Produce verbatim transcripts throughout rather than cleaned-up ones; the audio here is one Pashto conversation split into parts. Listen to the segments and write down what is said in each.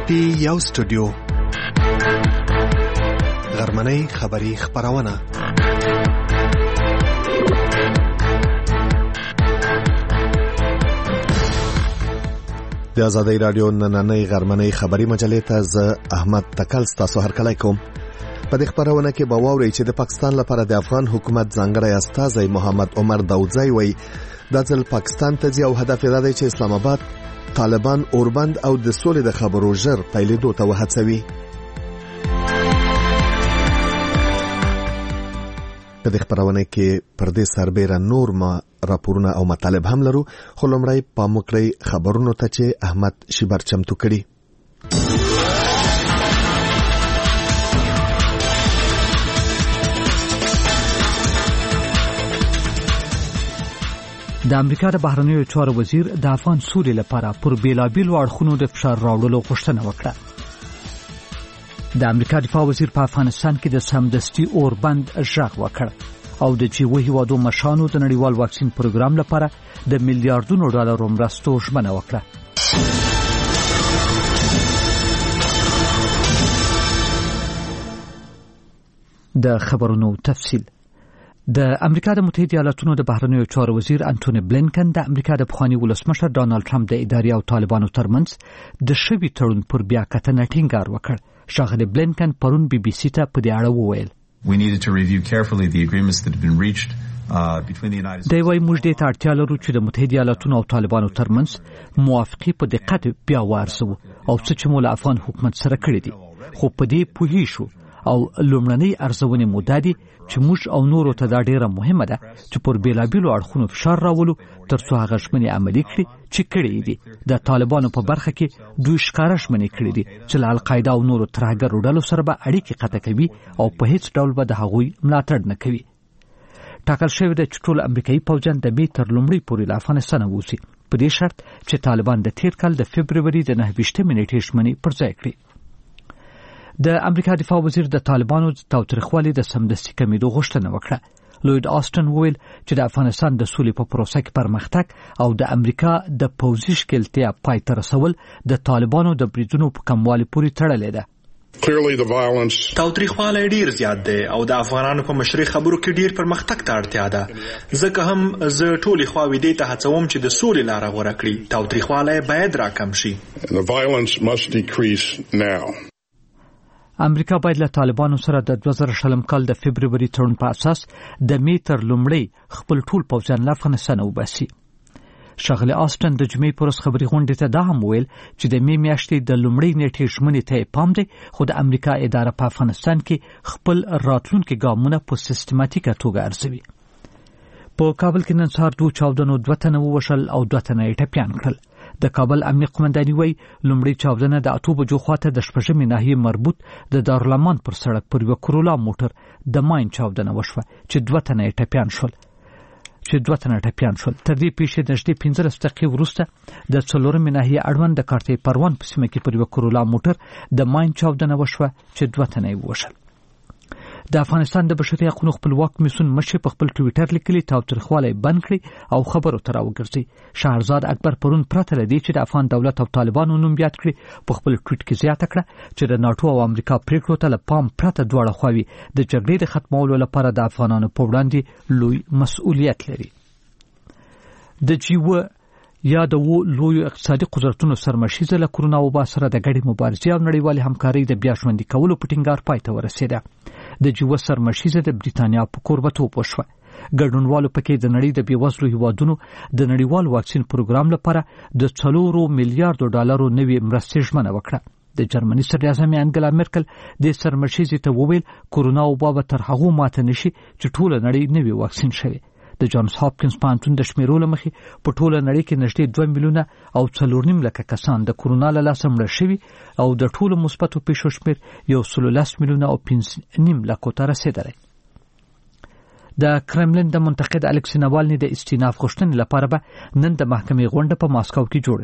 ټي یو سټوډیو غرمنۍ خبری خبرونه د آزادۍ رادیو نننۍ غرمنۍ خبری مجلې ته ز احمد تکل تاسو هرکلی کوم. په دې خبرونه کې به واورئ چې د پاکستان لپاره د افغان حکومت ځانګړی استازی محمد عمر داودزی وایي د ځل پاکستان ته ځي او هدف یې دی چې اسلام آباد طالبان اوربند او د سولې د خبرو ژر پیلېدو ته وهڅوي. په دې خبرونه کې پر دې سربېره نور ما راپورونه او مطالب هم لرو، خو لومړی پام وکړئ خبرونو ته چې احمد شیبر چمتو کړي. د امریکا د بهرنیو چارو وزیر د افغان سولې لپاره پر بیلابیلو اړخونو د فشار راوړلو غوښتنه وکړه. د امریکا دفاع وزیر په افغانستان کې د سمدستي اوربند ژغ وکړ او د جی وی هیوادو مشانو د نړیوال واکسین پروګرام لپاره د میلیارډونو ډالرو مرستو ژمنه وکړه. د خبرونو تفصیل. د امریکا د متحده ایالاتونو د بهرنیو چارو وزیر انټونی بلینکن د امریکا د پخوانی ولسمشر ډانلډ ټرمپ د ادارې او طالبانو ترمنځ د شوي تړون پر بیا کتنه ټینګار وکړ. ښاغلی بلینکن پرون بي بي سي ته په دې اړه وویل We needed to review carefully the agreements that had been reached uh, between the United States. دی وايي موږ دې ته اړتیا لرو چې د متحده ایالاتونو او طالبانو ترمنځ موافقه په دقت بیا وارسو او څه چې موږ له افغان حکومت سره کړی دي، خو په دې پوهی شو او لومړنۍ ارزونې موده دي چې موږ او نورو ته دا ډیره مهمه ده چې پر بیلابیلو اړخونو فشار راولو ترڅو هغه ژمنې عملي کړي چې کړي دي. د طالبانو په برخه کې دوی ښکاره ژمنې کړي دي چې له القاعده او نورو ترهګرو ډلو سره به اړیکې قطع کوي او په هیڅ ډول به د هغوی ملاتړ نه کوي. ټاکل شوی ده چې ټول امریکایي پوځیان د مې تر لومړۍ پورې له افغانستانه ووځي، په دې شرط چې طالبان د تیر کال د فبروري د نهه ویشتمې نیټې ژمنې پر ځای کړي. د امریکا دفاع وزیر د طالبانو د تاوتریخوالي د سمدستي کمیدو غوښتنه وکړه. لوید آسټن وویل چې د افغانستان د سولې په پروسه کې پرمختګ او د امریکا د پوځي ښکېلتیا پای ته رسول د طالبانو د بریدونو په کموالي پورې تړلې ده. تاوتریخوالی ډیر زیات دی او د افغانانو په مشرۍ خبرو کې ډیر پرمختګ ته اړتیا ده. ځکه هم زه ټولې خواوې دې ته هڅوم چې د سولې لاره غوره کړي. تاوتریخوالی باید راکم شي. امریکا باید له طالبانو سره د دوه زره شلم کال د فبروري تړون په اساس د مې تر لومړۍ خپل ټول پوځیان له افغانستانه وباسي. ښاغلی آسټن د جمعې په ورځ خبري غونډې ته دا هم ویل چې د مې میاشتې د لومړۍ نیټې ژمنې ته پام دی، خو د امریکا اداره په افغانستان کې خپل راتلونکي ګامونه په سیستماتیکه توګه ارزوي. په کابل کې نن سهار دوه چاودنو دوه تنه ووژل او دوه تنه یې ټپیان کړل. د کابل امنیه قومنداني وایي لومړۍ چاودنه د اته بجو خواته د شپږمې ناحیې مربوط د دارالامان پر سړک پر یوه کرولا موټر د ماین چاودنه وشوه چې دوه تنه یې ټپیان شول چې دوه تنه ټپیان شول. تر دې پیښې نږدې پنځلس دقیقې وروسته د څلورمې ناحیې اړوند د کارتې پروان په سیمه کې پر یوه کرولا موټر د ماین چاودنه وشوه چې دوه تنه یې ووژل. د افغانستان د بشري حقوقو خپلواک کمیسیون مشر په خپل ټویټر لیکلي تاوتریخوالی بند کړي او خبرو ته راوګرځي. شهرزاد اکبر پرون پرته له دې چې د افغان دولت او طالبانو نوم یاد کړي په خپل ټویټ کې زیاته کړه چې د ناټو او امریکا پریکړو ته له پام پرته دواړه خواوې د جګړې د ختمولو لپاره د افغانانو په وړاندې لوی مسؤلیت لري. د جیو یا د وو لوی اقتصادي قدرتونو سرمشیزه له کرونا وبا سره د ګډې مبارزې او نړیوالې همکارۍ د بیا ژوندي کولو په ټینګار پای ته ورسېده. د جیو سرمشیزه د بریتانیا په کوربتوب وشوه. ګډونوالو پکې د نړۍ د بېوزلو هیوادونو د نړیوال واکسین پروګرام لپاره د څلورو میلیارډو ډالرو نوې مرستې ژمنه وکړه. د جرمني صدراعظم انګلا مرکل د سرمشیزې ته وویل کرونا وبا به تر هغو ماته نشي چې ټوله نړۍ نوې واکسین شوي. د جانز هاپکینز پوهنتون د شمیرو له مخې په ټوله نړۍ کې نږدې دوه میلیونه او څلور نیم لکه کسان د کرونا له لاسه مړه شوي او د ټولو مثبتو پیښو شمېر یو سل لس میلیونه او پنځه نیم لکو ته رسېدلی. د کرملین د منتقد الکسی ناوالني د استیناف غوښتنې لپاره به نن د محکمې غونډه په ماسکو کې جوړه شي.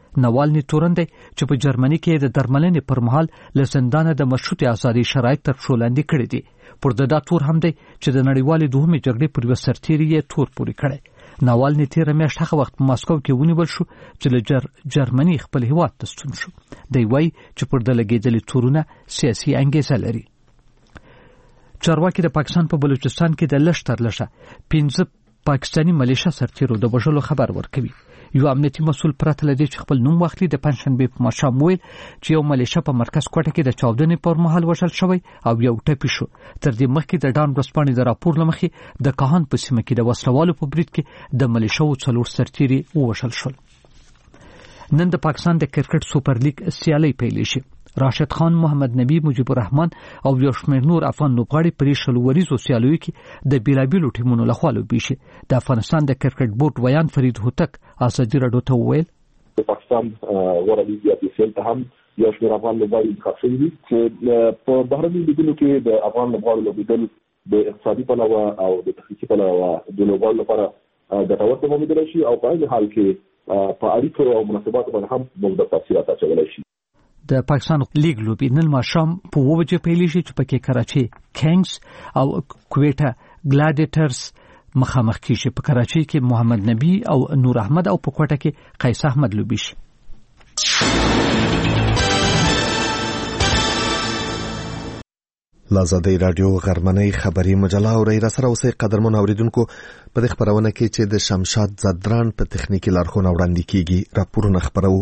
نوالني تورن دی چې په جرمني کې د درملنې پر مهال له زندانه د مشروطه ازادي شرایط تر پښو لاندې کړي دي. پر دغه تور هم دی چې د نړیوالې دوهمې جګړې پر یوه سرتیري یې تور پورې کړی. نوالني تیره میاشت هغه وخت په ماسکو کې ونیول شو چې له جر... جرمني خپل هیواد ته ستون شو. دی وایي چې پر د لګېدلې تورونه سیاسي انګیزه لري. چارواکي د پاکستان په بلوچستان کې د لږ تر لږه پنځه پاکستاني ملیشیا سرتیرو د وژلو خبر ورکوي. یو امنیتي مسؤل پرته لدی چې خپل نوم واخلي د پنځشنبه په ماښام ویل چې یو ملیشیا په مرکز کوټه کې د چاودنې پر مهال وژل شوی او یو ټپي شو. تر دې مخکې د ډان ورځپاڼې د راپور لمخې د کاهن په سیمه کې د وسلوالو په برید کې د ملیشیاو څلور سرتیري ووژل شول. نن د پاکستان د کرکټ سوپر لیګ سیالي پیل شي. راشد خان، محمد نبی، مجيب الرحمن او یو شمېر نور افغان لوبغاړي په شلو وریزو سیالیو کې د بیلابیلو ټیمونو لخوا لوبي شي. د افغانستان د کرکټ بورډ ویان فرید هوتک ازادي راډیو ته وویل د پاکستان غوړه لیګ د پیسل ته هم یو شمېر افغان لوبغاړي انتخاب شوي دي چې په بهرني لیګونو کې د افغان لوبغاړو لوبېدل د اقتصادي پلوه او د تخنیکي پلوه د لوبغاړو لپاره ګټور تمامېدلی شي او په عین حال کې په اړیکو او مناسباتو باندې هم مثبت تاثیرات اچولی شي. د پاکستان لیګ لوبي نن ماښام په اوه بجې پیلېږي چې پکې کراچي کینګز او کویټا ګلاډیټرز مخامخ کیږي. په کراچي کې محمد نبی او نور احمد او په کوټه کې قیس احمد لوبي شي. لازادی رادیو غرمنۍ خبری مجله او را سره اوسې قدرمن اوریدونکو په دې خبرونه کې چې د شمشاد زدران په تخنیکی لارښوونه وړاندې کیږي راپورونه خبرو.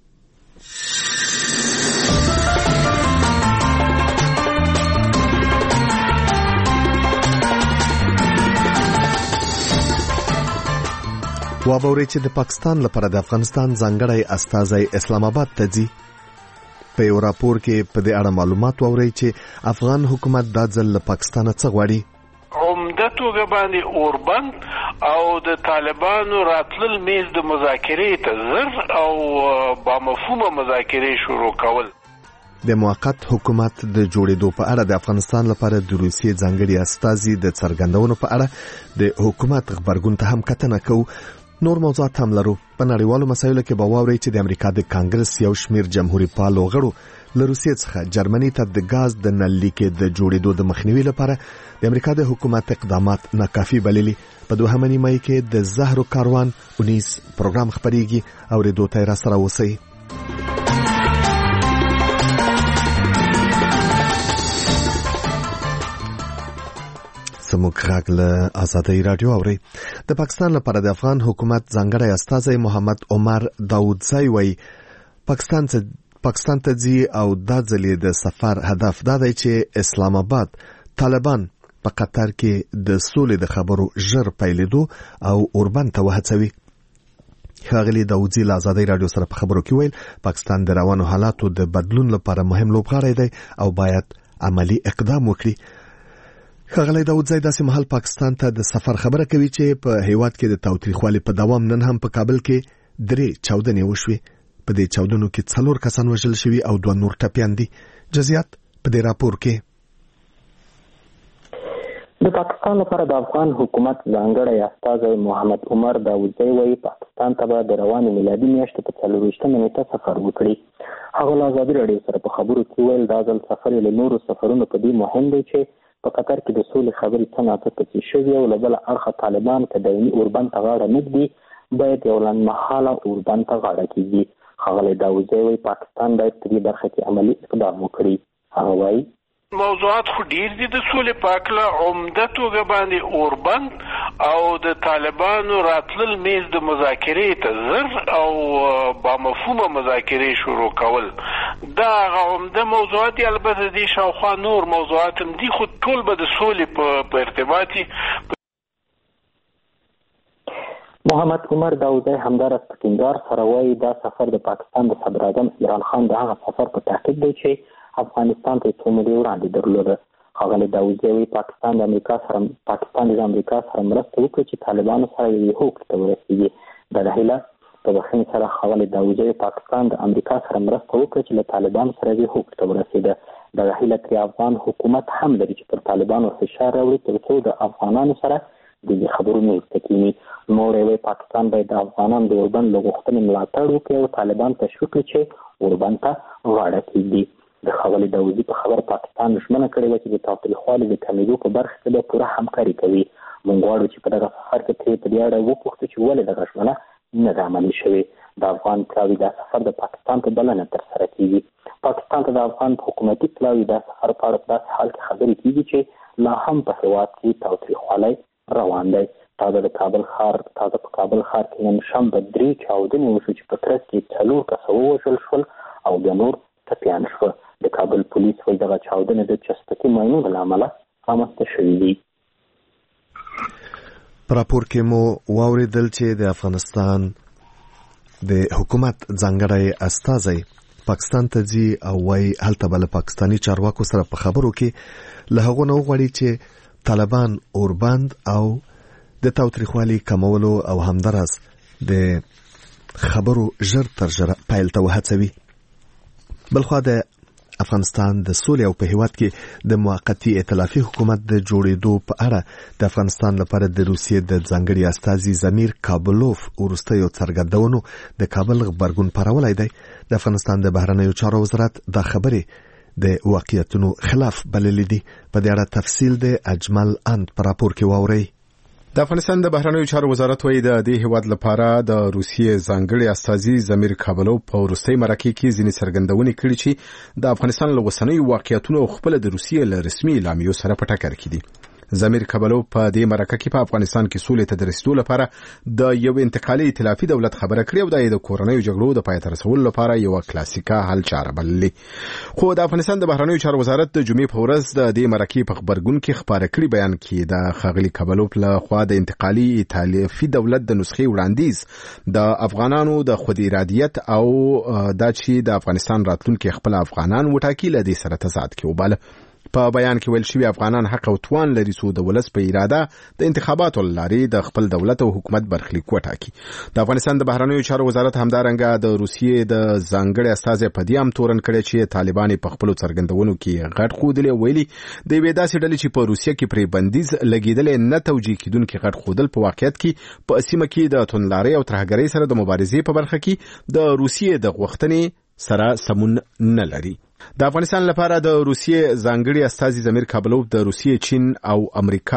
وابوري چې د پاکستان لپاره د افغانستان ځانګړی استازی اسلام آباد ته ځي. په یو راپور کې په دې اړه معلومات ووري چې افغان حکومت د ځل له پاکستان څخه غواړي عمده توګه باندې اوربند او د طالبانو راتلل میز د مذاکرې ته زر او با مفهومه مذاکرې شروع کول. د موقت حکومت د جوړېدو په اړه د افغانستان لپاره د روسیې ځانګړي استازي د څرګندونو په اړه د حکومت خبرګون ته هم کتنه کوو. نور موضوعات هم لرو. په نړیوالو مسایلو کې به واورئ چې د امریکا د کانګرس یو شمېر جمهوریت پالو غړو له روسیې څخه جرمني ته د غاز د نل لیکې د جوړېدو د مخنیوي لپاره د امریکا د حکومت اقدامات ناکافي بللي. په دوهمه نیمه کې د زهرو کاروان اونیس پروګرام خبريږي او ریډو ته را سره اوسئ. زموږ غږ له ازادي رادیو اوري. د پاکستان لپاره د افغان حکومت ځانګړی استازی محمد عمر داودزی وایي پاکستان ته پاکستان ته ځي او دا ځلې د سفر هدف دا دی چې اسلام آباد طالبان په قطر کې د سولې د خبرو ژر پیلېدو او اوربند ته وهڅوي. ښاغلي داودزی له ازادي رادیو سره په خبرو کې ویل پاکستان د روانو حالاتو د بدلون لپاره مهم لوبغاړی دی او باید عملی اقدام وکړي. ښاغلی داودزی داسې مهال پاکستان ته د سفر خبره کوي چې په هیواد کې د تاوتریخوالي په دوام نن هم په کابل کې درې چاودنې وشوي. په دې چاودنو کې څلور کسان وژل شوي او دوه نور ټپیان دي. جزئیات په دې راپور کې. د پاکستان لپاره د افغان حکومت ځانګړی استازی محمد عمر داودزی وایي پاکستان ته به د روانې میلادي میاشتې په څلرویشتمه نیټه سفر وکړي. هغه له ازادي راډیو سره په خبرو کې ویل دا ځل سفر یې له نورو سفرونو په دې مهم دی چې په قطر کې د سولې خبرې څه ناڅه پسې شوي او له بله اړخه طالبان که دایمي اوربند ته غاړه نه ږدي باید یو لنډمهاله اوربند ته غاړه کېږدي. ښاغلی داودزی وایي پاکستان باید په دې برخه کې عملي اقدام وکړي. هغه وایي موضوعات خو ډیر دي د سولې په هکله عمده توګه باندې اوربند او د طالبانو راتلل میز د مذاکرې ته زر او با مفهومه مذاکرې شروع کول دا هغه عمده موضوعات دي. البته دې شاوخوا نور موضوعات هم دي خو ټول به د سولې په ارتباطي. محمد عمر داودزی همدارس په ټینګار سره وایي دا سفر د پاکستان د صدراعظم عمران خان د هغه سفر په تعقیب دی چې افغانستان ته څو مودې وړاندې درلوده. ښاغلی داودزی وایي پاکستان د امریکا سره پاکستان د امریکا سره مرسته وکړي چې طالبانو سره یې هوکړې ته ورسېږي. دغه هیله په بخښنې سره ښاغلی داودزی پاکستان د امریکا سره مرسته وکړي چې له طالبانو سره یې هوکړې ته ورسېده. دغه هیله ترې افغان حکومت هم لري چې پر طالبانو فشار راوړي تر څو د افغانانو سره د خبرونو استکینی نور وی پاکستان باید د افغانانو د اوربند له غوښتنې ملاتړ وکړي او طالبان تشویق کړي چې اوربند ته غاړه کېږدي. د ښاغلي داودي په خبره پاکستان ژمنه کړې وه چې د تاوتریخوالي د کمېدو په برخه کې به پوره همکاري کوي. موږ غواړو چې په دغه سفر کې ترې په دې اړه وپوښتو چې ولې دغه ژمنه نه ده عملي شوې. د افغان پلاوي دا سفر د پاکستان په بلنه ترسره کېږي. پاکستان ته د افغان حکومتي پلاوي دا سفر په اړه په داسې حال کې خبرې کېږي چې لا هم په هېواد کې تاوتریخوالی روان دی. تازه د کابل ښار تازه په کابل ښار کې نن شنبه درې چاودنې وشو چې په ترڅ کې څلور کسه ووژل شول او بیا نور ټپیان شول. د کابل پولیس وایي دغه چاودنې د چسپکي ماینونو له امله رامنځته شوي دي. په راپور کې مو واورېدل چې د افغانستان د حکومت ځانګړی استازی پاکستان ته ځي او وايي هلته به له پاکستاني چارواکو سره په خبرو کې له هغو نه وغواړي چې طالبان اوربند او د تاوتریخوالي کمولو او همداراز د خبرو ژر تر ژره پیل ته وهڅوي. بلخوا د افغانستان د سولې او په هیواد کې د موقتی ائتلافي حکومت د جوړېدو په اړه د افغانستان لپاره د روسیې د ځانګړي استازي زمیر کابلوف وروستیو څرګندونو د کابل غبرګون پارولای دی. د افغانستان د بهرنیو چارو وزارت دا خبرې د واقعیتونو خلاف بللې دي. په دې اړه تفصیل د اجمل اند په راپور کې واورئ. د افغانستان د بهرنیو چارو وزارت وایي د دې هیواد لپاره د روسیې ځانګړي استازي زمیر کابلوف په وروستۍ مرکه کې ځینې څرګندونې کړې چې د افغانستان له اوسنیو واقعیتونو خپل د روسیې له رسمي اعلامیو سره په ټکر کې دي. زمیر کابلوف په دې مرکه کې په افغانستان کې سولې ته د رسیدو لپاره د یو انتقالي ائتلافي دولت خبره کړې او د کورنیو جګړو د پای ته رسولو لپاره یو کلاسیکا حل چاره بللې. خو د افغانستان د بهرنیو چارو وزارت د جمعې په ورځ د دې مرکې په خبرګون کې خبره کړې بیان کې د ښاغلي کابلوف له خوا د انتقالي ائتلافي دولت د نسخې وړاندیز د افغانانو د خود ارادیت او د چې د افغانستان راتلونکي خپل افغانان وټاکي له دې سره تضاد کې وباله. په بیان کې ویل شوی افغانان حق او توان لري چې د ولس په اراده د انتخاباتو لاري د خپل دولت او حکومت برخلیک وټاکي. د افغانستان د بهرنیو چارو وزارت همدارنګه د روسیې د ځانګړي استازي په دې هم تورن کړی چې طالبان په خپل څرګندونو کې غټ خودلې ویلي د وې داسې ډلې چې په روسیې کې پرې بندیز لګیدل نه توجیه کیدونکو غټ خودل په واقعیت کې په سیمه کې د توندلاري او ترهګرۍ سره د مبارزې په برخه کې د روسیې د غوښتنې سره سمون نه لري. د افغانستان لپاره د روسیې ځانګړي استازي زمیر کابلوف د روسیې، چین او امریکا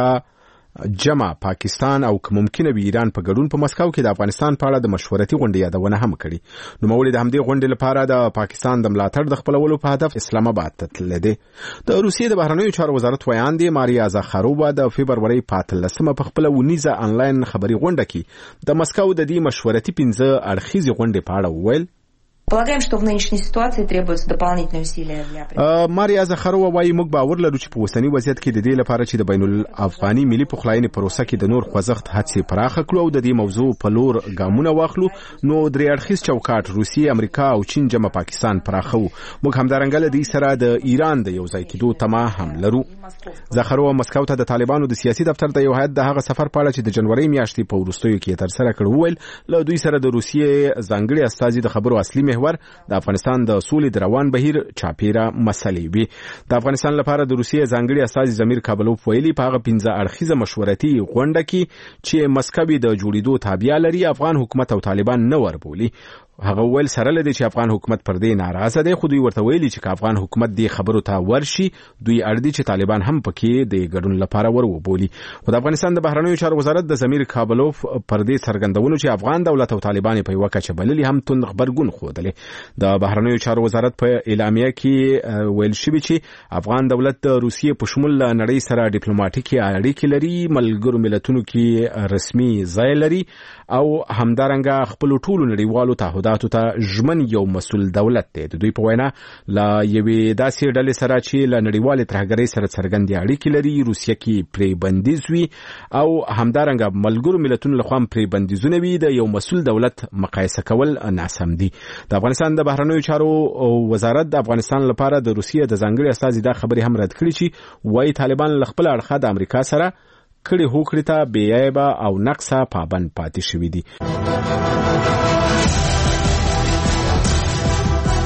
جمع پاکستان او که ممکنه وي ایران په ګډون په مسکو کې د افغانستان په اړه د مشورتي غونډې یادونه هم کړې. نو مولوی د همدې غونډې لپاره د پاکستان د ملاتړ د خپلولو په هدف اسلام آباد ته تللی دی. د روسیې د بهرنیو چارو وزارت ویاندې ماریا زاخارووا د فبرورۍ په اتلسمه په خپله ونیزه انلاین خبري غونډه کې د مسکو د دې مشورتي پنځه اړخیزې غونډې په اړه وویل. Полагаем, что в нынешней ситуации требуются дополнительные усилия для ماریا زخروا وايي موږ باور لرو چې په اوسنی وضعیت کې د دې لپاره چې د بین الافغاني ملي پخلاینې پروسه کې د نور خوځښت هڅې پراخه کړو او د دې موضوع په لور ګامونه واخلو. نو درې اړخیز چوکاټ روسیې، امریکا او چین جمع پاکستان پراخو. موږ همدارنګه له دې سره د ایران د یو ځای کېدو تمه هم لرو. زخروا مسکو ته د طالبانو د سیاسي دفتر د یو هیئت د هغه سفر په اړه چې د جنوري میاشتې په وروستیو کې ترسره کړ وویل له دوی سره د روسیې ځانګړي استازي د خبرو اصلي محور د افغانستان د سولې د روان بهیر چاپیره مسلې وي. د افغانستان لپاره د روسیې ځانګړي استازي زمیر کابلوف ویلي په هغه پنځه اړخیزه مشورتي غونډه کې چې مسکو د جوړېدو تابع لري افغان حکومت او طالبان نه وربولي. هغه ول سره لدی چې افغان حکومت پر دې ناراضه دی، خو دوی ورته ویلي چې افغان حکومت دې خبرو ته ورشي دوی اړ دي چې طالبان هم پکې د ګډون لپاره ورو بولی. خو د افغانستان د بهرنیو چارو وزارت د زمیر کابلوف پر دې څرګندونو چې افغان دولت او طالبان په یو کچه بللي هم تند خبرګون خوده. د بهرنیو چارو وزارت په اعلامیه کې ویل شوی چې افغان دولت د روسیې په شمول نړۍ سره ډیپلوماټیکي اړیکې لري، ملګرو ملتونو کې رسمي ځای لري او همدارنګه خپل ټولو نړیوالو تعهداتو ته ژمن یو مسؤل دولت دی. د دوی په وینا لا یوې داسې ډلې سره چې له نړیوالې ترهګرۍ سره څرګندې اړیکې لري روسیه کې پرې بندیز وي او همدارنګه ملګرو ملتونو لخوا پرې بندیزونه وي د یو مسؤل دولت مقایسه کول ناسم دي. د افغانستان د بهرنیو چارو وزارت د افغانستان لپاره د روسیې د ځانګړي استازي دا خبرې هم رد کړې چې وايي طالبان له خپل اړخه د امریکا سره کړي هوکړې ته بې عیبه او نقصه پابند پاتې شوي دي.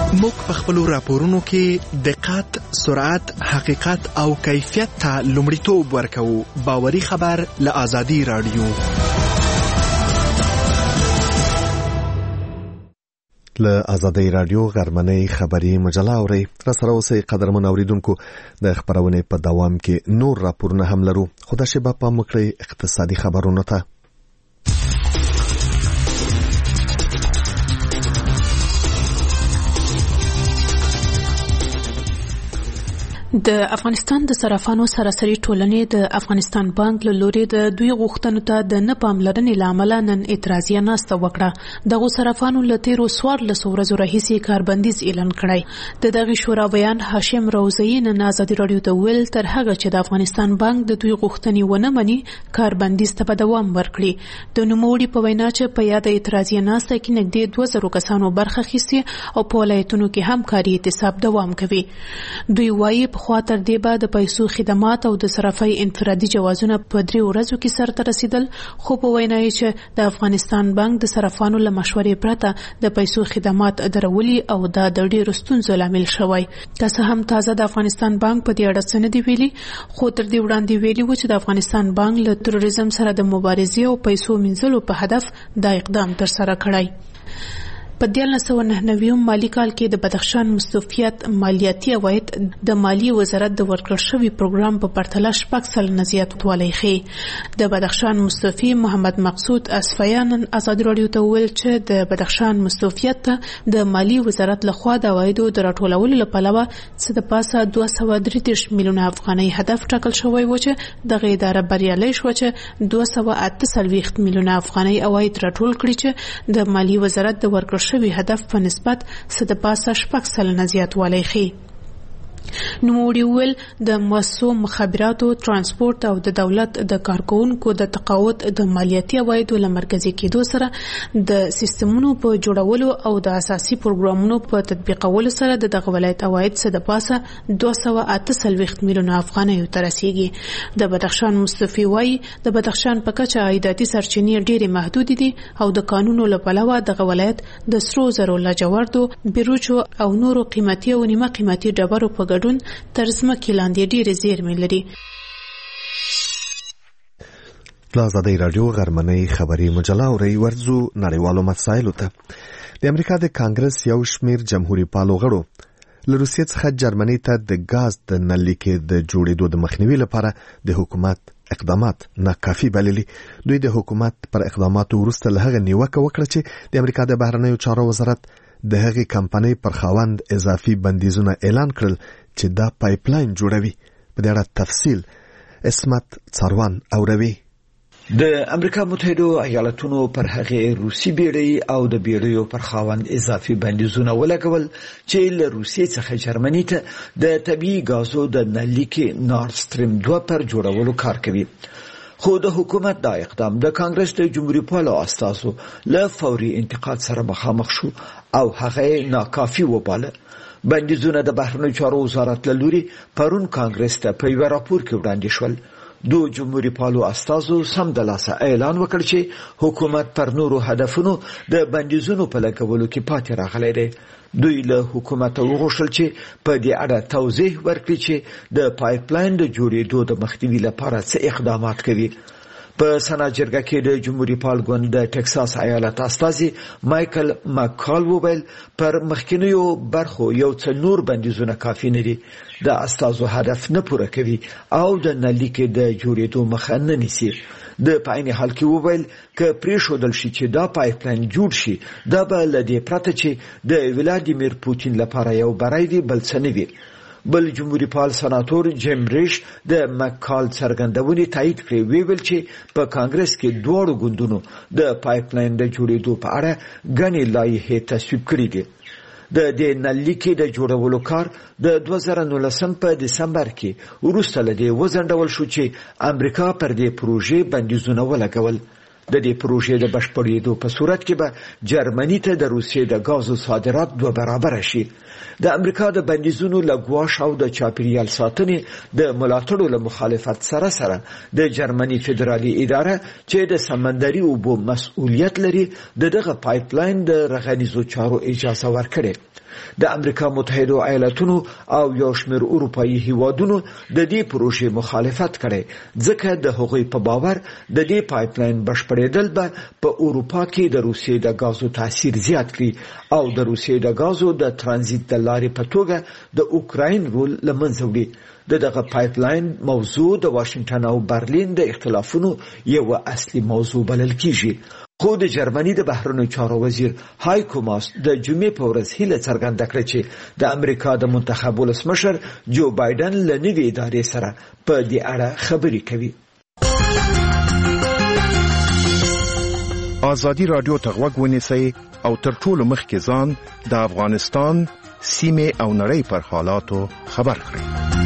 موږ په خپلو راپورونو کې دقت، سرعت، حقیقت او کیفیت ته لومړیتوب ورکوو. باوري خبر له آزادي رادیو. له آزادي رادیو غرمنۍ خبري مجله اوري. را سره اوسئ قدرمن اوریدونکو. د خبرونې په دوام کې نور راپورونه هم لرو. خو دا شی به پام وکړئ اقتصادي خبرونو ته. د افغانستان د صرافانو سراسري ټولنې د افغانستان بانک له لوري د دوی غوښتنو ته د نه پاملرنې له امله نن اعتراضیه ناسته وکړه. دغو صرافانو له تیرو څوارلسو ورځو راهیسې کاربندیز اعلان کړی. د دغې شورا بیان هاشم روزي نن ازادي راډیو ته ویل تر هغه چې د افغانستان بانک د دوی غوښتنې ونه مني کاربندیز ته به دوام ورکړي. د نوموړي په وینا چې په یاد اعتراضیه ناسته کې نږدې دوه زره کسانو برخه اخیستې او په ولایتونو کې هم کاري اعتصاب دوام کوي. دوی وایي خو تر دې بعد د پیسو خدمات او د صرافۍ انفرادي جوازونه په درې ورځو کې سرته رسیدل. خو په وینا یې چې د افغانستان بانک د صرافانو له مشورې پرته د پیسو خدمات درولي او دا د ډېرو ستونزو لامل شوی. که څه هم تازه د افغانستان بانک په دې اړه څه نه دي ویلي، خو تر دې وړاندې ویلي و چې د افغانستان بانک له تروریزم سره د مبارزې او پیسو مینځلو په هدف دا اقدام ترسره کړی. په دیارلس سوه نهه نوي مالي کال کې د بدخشان مستوفیت مالیاتي عواید د مالیې وزارت د ورکړل شوي پروګرام په پرتله شپږ سلنه زیاتوالی ښیي. د بدخشان مستوفي محمد مقصود اصفیان ازادي راډیو ته وویل چې د بدخشان مستوفیت ته د مالیې وزارت لخوا د عوایدو د راټولولو له پلوه څه د پاسه دوه سوه درې دېرش میلیونه افغانۍ هدف ټاکل شوی و چې دغه اداره بریالۍ شوه چې دوه سوه اته څلوېښت میلیونه افغانۍ عواید راټول کړي چې د مالیې وزارت د ورکړل شوی هدف په نسبت څه د پاسه شپږ سلنه زیاتوالی ښیي. نوموړي وویل د مؤسسو مخابراتو، ترانسپورت او د دولت د کارکوونکو د تقاعد د مالیاتي عوایدو له مرکزي کېدو سره د سیستمونو په جوړولو او د اساسي پروګرامونو په تطبیقولو سره د دغه ولایت عواید څه د پاسه دوه سوه اته څلوېښت میلیونه افغانیو ته رسیږي. د بدخشان مستوفي وایي د بدخشان په کچه عایداتي سرچینې ډېرې محدودې دي او د قانونو له پلوه دغه ولایت د سرو زرو، لاجوردو، بیروچو او نورو قیمتي او نیمه قیمتي ډبرو په ګډون تر ځمکې لاندې ډېرې زیرمې لري. له آزادۍ راډیو غرمنۍ خبري مجله اورئ. ورځو نړیوالو مسایلو ته. د امریکا د کانګرس یو شمېر جمهوري پالو غړو له روسیې څخه جرمني ته د ګاز د نل لیکې د جوړېدو د مخنیوي لپاره د حکومت اقدامات ناکافي بللي. دوی د حکومت پر اقداماتو وروسته له هغه نیوکه وکړه چې د امریکا د بهرنیو چارو وزارت د هغې کمپنۍ پر خاوند اضافي بندیزونه اعلان کړل چې دا پایپلاین جوړوي. په دې اړه تفصیل اسمت څاروان اوروي. د امریکا متحده ایالاتونو پر هغې روسي بیړۍ او د بیړیو پر خاوند اضافي بندیزونه ولګول چې له روسیې څخه جرمني ته د طبیعي ګازو د نل لیکې نورد سټریم دوه پر جوړولو کار کوي. خو د حکومت دا اقدام د کانګرس د جمهوریت پالو استازو له فوري انتقاد سره مخامخ شو او هغه ناکافي وباله. بندیزونه د بهرنیو چارو وزارت له لوري پرون کانګرس ته په یو راپور کې وړاندې شول. دو جمهوریت پالو استازو سم د لاسه اعلان وکړ چې حکومت پر نورو هدفونو د بندیزونو په لګولو کې پاتې راغلی دی. دوی له حکومت وغوښتل چې په دې اړه توضیح ورکړي چې د پایپلاین د جوړېدو د مخنیوي لپاره څه اقدامات کوي. په سنا جرګه کې د جمهوریت پال ګوند د ټکساس ایالت استازي مایکل ماکال وویل پر مخکینیو برخو یو څه نور بندیزونه کافي نه دي. د استازو هدف نه پوره کوي او د نل لیکې د جوړېدو مخه نه نیسي. د په عین حال کې وویل که پرېښودل شي چې دا پایپلاین جوړ شي دا به له دې پرته چې د ولادیمیر پوتین لپاره یو بری وي بل څه نه وي. بل جمهوریت پال سناتور جیم ریش د مکال څرګندونې تایید کړې. ویل چې په کانګرس کې دواړو ګوندونو د پایپلاین د جوړېدو په اړه غني لایحې تصویب کړې دي. د دې نل لیکې د جوړولو کار د دوه زره نولسم په دسمبر کې وروسته له دې وځنډول شو چې امریکا پر دې پروژې بندیزونه ولګول. د دې پروژې د بشپړېدو په صورت کې به جرمني ته د روسیې د غازو صادرات دوه برابر شي. د امریکا د بندیزونو لګواش او د چاپیریال ساتنې د ملاتړو له مخالفت سره سره د جرمني فدرالي اداره چې د سمندري اوبو مسؤلیت لري د دغه پایپلاین د رغنیزو چارو اجازه ورکړه. د امریکا متحده ایالاتونو او یو شمېر اروپایي هیوادونو د دې پروژې مخالفت کړي ځکه د هغوی په باور د دې پایپلاین بشپړېدل به په اروپا کې د روسیې د غازو تاثیر زیات کړي او د روسیې د غازو د ترانزیت د لارې په توګه د اوکراین رول له منځه وړي. دغه پایپلاین موضوع د واشنگټن او برلین د اختلافونو یو اصلي موضوع بلل کیږي. خو د جرمني د بهرنیو چارو وزیر هایکو ماس د جمعې په ورځ هیله څرګنده کړه چې د امریکا د منتخب ولسمشر جو بایدن له نوې ادارې سره په دې اړه خبرې کوي. ازادي رادیو ته غوږ ونیسئ او تر ټولو مخکې ځان د افغانستان سیمه او نړۍ پر حالاتو خبر کړئ.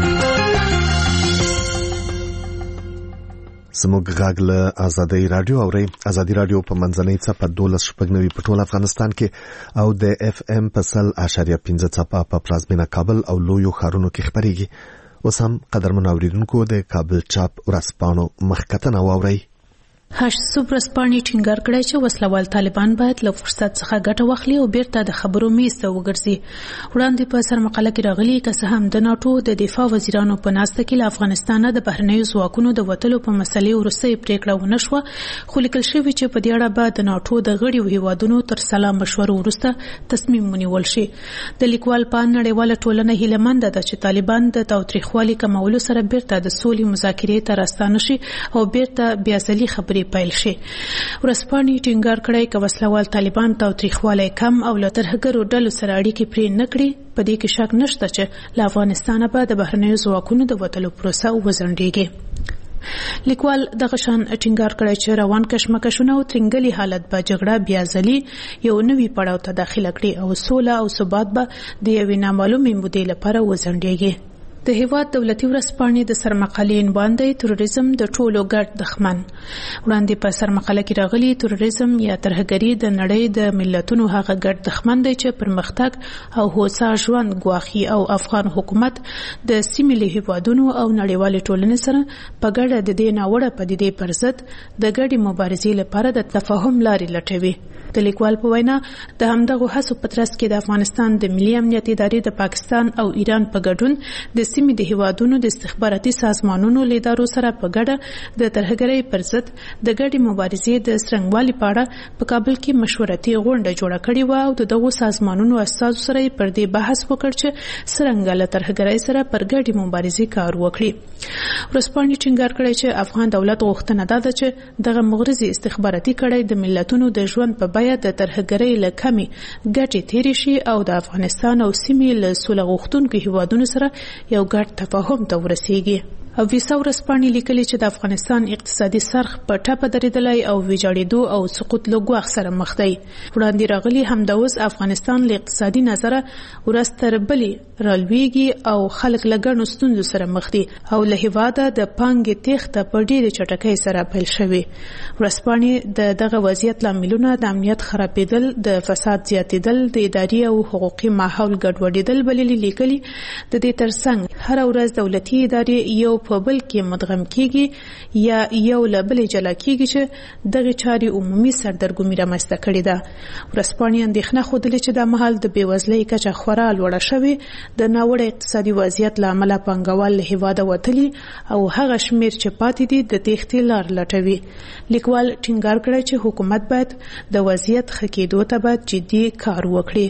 زموږ غږ له ازادي رادیو اوري. ازادي رادیو په منځنۍ څپه دولس شپږ نوي په ټول افغانستان کې او د اف ام په سل اشاریه پنځه څپه په پلازمینه کابل او لویو ښارونو کې خبرېږي. اوس هم قدرمن اوریدونکو د کابل چاپ ورځپاڼو مخکتنه واورئ. هاش سوبرسپانی ټینګار کړی چې وسلوال طالبان باید له فرصت څخه ګټه واخلي او بیرته د خبرو میز ته وګرځي. وړاندې په سرمقاله کې راغلي که څه هم د ناتو د دفاع وزیرانو په ناسته کې له افغانستانه د بهرنیو ځواکونو د وتلو په مسلې وروستۍ پریکړه ونه شوه، خو لیکل شوي چې په دې اړه به د ناتو د غړیو هیوادونو تر سلا مشورو وروسته تصمیم ونیول شي. د لیکوال په نړیواله ټولنه هیلهمنده ده چې طالبان د تاوتریخوالي کمولو سره بیرته د سولې مذاکرې ته راستانه شي او بیرته بیا ځلي خبرې پیل شي. ورسپانې ټینګار کړی چې وسلوال طالبان تاوتریخوالی کم او له ترهګرو ډلو سره اړیکې پرې نه کړي. په دې کې شک نشته چې له افغانستانه به د بهرنیو ځواکونو د وتلو پروسه وځنډېږي. لیکوال دغه شان ټینګار کړی چې روان کشمکشونه او ترنګلي حالت به جګړه بیا ځلي یو نوي پړاو ته داخله کړي او سوله او ثبات به د یوې نامعلومې مودې لپاره وځنډېږي. د هیواد دولتي ورځپاڼې د سرمقالې عنوان دی تروریزم د ټولو ګډ دښمن. وړاندې په سرمقاله کې راغلي تروریزم یا ترهګري د نړۍ د ملتونو هغه ګډ دښمن دی چې پرمختګ او هوسا ژوند ګواښي او افغان حکومت د سیمې له هیوادونو او نړیوالې ټولنې سره په ګډه د دې ناوړه پدیدې پر ضد د ګډې مبارزې لپاره د تفاهم لارې لټوي. د لیکوال په وینا د همدغه هڅو په ترڅ کې د افغانستان د ملي امنیت ادارې د پاکستان او ایران په ګډون د سیمې د هیوادونو د استخباراتي سازمانونو لیدارو سره په ګډه د ترهګرۍ پر ضد د ګډې مبارزې د څرنګوالي په اړه په کابل کې مشورتي غونډه جوړه کړې وه او دغه سازمانونو استازو سره پر دې بحث وکړ چې څرنګه له ترهګرۍ سره پر ګډې مبارزې کار وکړي. ورسپانې ټینګار کړی چې افغان دولت غوښتنه ده چې دغه مغرضي استخباراتي کړۍ د ملتونو د ژوند په بیه د ترهګرۍ له کمې ګټې تېرې شي او د افغانستان او سیمې له سوله غوښتونکو هیوادونو سره یو ګډ تفاهم ته ورسیږي. او ویسا ورسپانې لیکلي چې د افغانستان اقتصادي سرخ په ټاپه درېدلی او ویجاړېدو او سقوط له ګواښ سره مخ دی. وړاندې راغلي همدا اوس افغانستان له اقتصادي نظره ورځ تر بلې رالویږي او خلک له ګڼو ستونزو سره مخ دي او له هېواده د پانګې تېښته په ډېرې چټکۍ سره پیل شوې. ورسپانې د دغه وضعیت لاملونه د امنیت خرابېدل، د فساد زیاتېدل، د اداري او حقوقي ماحول ګډوډېدل بللي. لیکلي د دې ترڅنګ هره ورځ دولتي ادارې یو په بل کې مدغم کیږي یا یو له بلې جلا کیږي چې دغه چاري عمومي سردرګمي رامنځته کړې ده. ورسپانې اندېښنه ښودلې چې دا مهال د بېوزلۍ کچه خورا لوړه شوې، د ناوړه اقتصادي وضعیت له امله پانګوال له هېواده وتلي او هغه شمېر چې پاتې دي د تېښتې لار لټوي. لیکوال ټینګار کړی چې حکومت باید د وضعیت ښه کېدو ته باید جدي کار وکړي.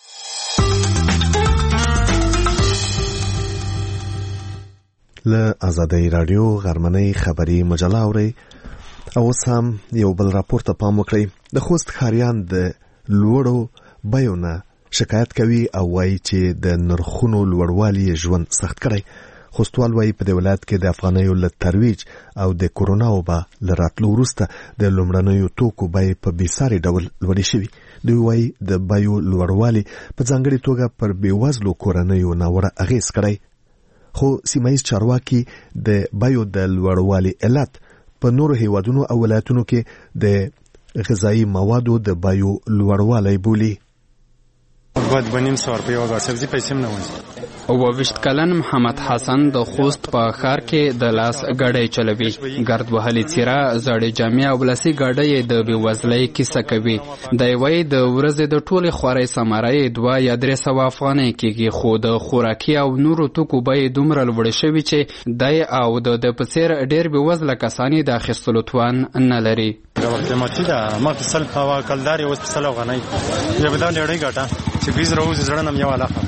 له ازادي رادیو غرمنۍ خبري مجله اوري. او سم یو بل راپور ته پام وکړئ. د خوست ښاریان د لوړو بیو نه شکایت کوي او وایي چې د نرخونو لوړوالي ژوند سخت کړی. خوستوال وایي په دې ولایت کې د افغانیو له ترویج او د کورونا وبا له راتلو وروسته د لومړنیو توکو بیې په بېساري ډول لوړې شوي. دوی وایي د بیو لوړوالي په ځانګړې توګه پر بېوزلو کورنیو ناوړه اغېز کړی. خو سیمایي چارواکي د بیو د لوړوالي علت په نورو هیوادونو او ولایتونو کې د غذایی موادو د بیو لوړوالی بولي. باید بنیم سوار په یو غا سبزی پیسې نه وځي. اوویشت کلن محمد حسن د خوست په ښار کې د لاس ګاډۍ چلوي. ګرد وهلې څیره، زړې جامې او لاسي ګاډۍ د بېوزلۍ کیسه کوي. دی وایي د ورځې د ټولې خوارۍ ثمره یې دوه یا درې سوه افغانۍ کېږي، خو د خوراکي او نورو توکو بیې دومره لوړې شوي چې دی او د ده په څېر ډېر بېوزله کسان یې د اخیستلو توان نه لري. قیمتي ده، ما په سل په کلدار یې اوس په سل افغانۍ بیا به دا لېړۍ ګټه چې فیز راوځي زړه نه مې یو علاقه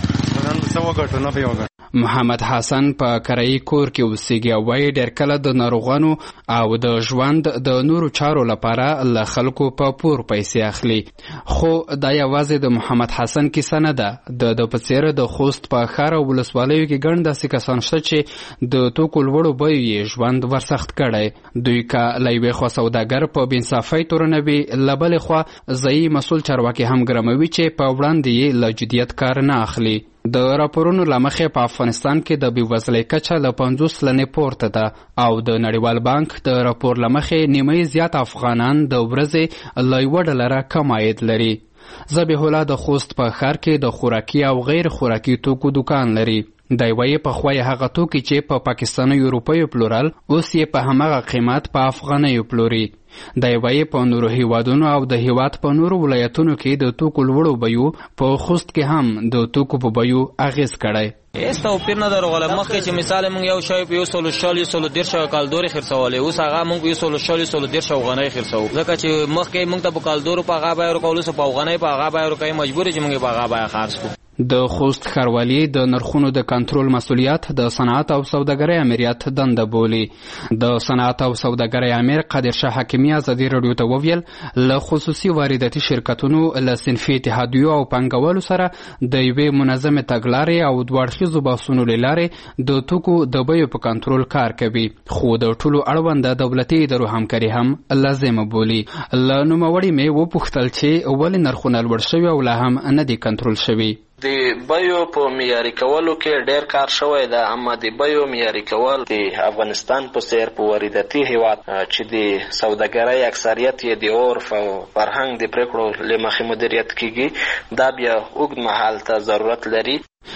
محمد حسن په کرایي کور کې اوسېږي او وایي ډېر کله د ناروغانو او د ژوند د نورو چارو لپاره له خلکو په پور پیسې اخلي. خو دا یوازې د محمد حسن کیسه نه ده. د ده په څېر د خوست په ښار او ولسوالیو کې ګڼ داسې کسان شته چې د توکو لوړو بیو یې ژوند ورسخت کړی. دوی که له یوې خوا سوداګر په بېانصافۍ تورنوي، له بلې خوا ځایي مسؤل چارواکي هم ګرموي چې په وړاندې یې له جدیت کار نه اخلي. د راپورونو له مخې په افغانستان کې د بېوزلۍ کچه له پنځوس سلنې پورته ده او د نړیوال بانک د راپور له مخې نیمایي زیات افغانان د ورځې له یوه ډالره کم عاید لري. ذبیح الله د خوست په ښار کې د خوراکي او غیر خوراکي توکو دکان لري. دی وایي پخوا یې هغه توکي چې په پاکستانیو روپیو پلورل، اوس یې په هماغه قیمت په افغانیو پلوري. دی وایي په نورو هیوادونو او د هیواد په نورو ولایتونو کې د توکو لوړو بیو په خوست کې هم د توکو په بیو اغېز کړی. هیڅ توپیر نه درغله. مخکې چې مثال موږ یو شی په یو سلو شل یو سلو دېرش کالدورې خرڅولې، اوس هغه موږ په یو سلو شل یو سلو دېرش افغانۍ خرڅوو، ځکه چې مخکې موږ ته په کالدورو په هغه بیه ورکول، اوس په افغانۍ په هغه بیه ورکوي، مجبور یې چې موږ په هغه بیه خرڅ کړو. د خوست ښاروالي د نرخونو د کنټرول مسؤلیت د صنعت او سوداګرۍ امریت دنده بولي. د صنعت او سوداګرۍ امیر قادر شاه حکیمي ازادي راډیو ته وویل له خصوصي وارداتي شرکتونو، له صنفي اتحادیو او پانګوالو سره د یوې منظمې تګلارې او دوه اړخیزو بحثونو له لارې د توکو د بیو په کنټرول کار کوي، خو د ټولو اړونده دولتي ادارو همکاري هم لازمه بولي. له نوموړي مې وپوښتل چې ولې نرخونه لوړ شوي او لا هم نه دي کنټرول شوي. د بیو په معیاري کولو کې ډېر کار شوی ده، اما د بیو معیاري کول د افغانستان په څېر په وارداتي هیواد چې د سوداګرۍ اکثریت یې د عرف او فرهنګ د پرېکړو له مخې مدیریت کیږي، دا بیا اوږد مهال ته ضرورت لري.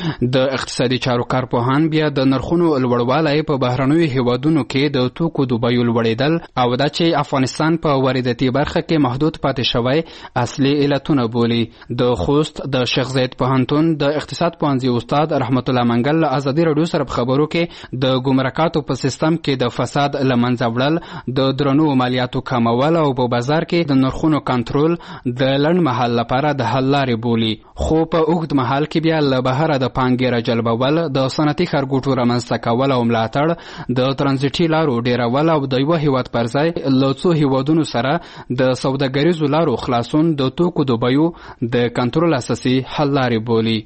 د اقتصادي چارو کارپوهان بیا د نرخونو لوړوالی په بهرنیو هیوادونو کې د توکو د بیو لوړېدل او دا چې افغانستان په وارداتي برخه کې محدود پاتې شوی اصلي علتونه بولي. د خوست د شیخ زاید پوهنتون د اقتصاد پوهنځي استاد رحمت الله منګل له ازادي راډیو سره په خبرو کې د ګمرکاتو په سیستم کې د فساد له منځه وړل، د درنو مالیاتو کمول او په بازار کې د نرخونو کنټرول د لنډ مهال لپاره د حل لارې بولي. خو په اوږد مهال کې بیا له بهره د پانګې راجلبول، د صنعتي ښارګوټو رامنځته کول او ملاتړ، د ترانزیټي لارو ډیرول او د یوه هیواد پر ځای له څو هیوادونو سره د سوداګریزو لارو خلاصون د توکو د بیو د کنټرول اساسي حل لارې بولي.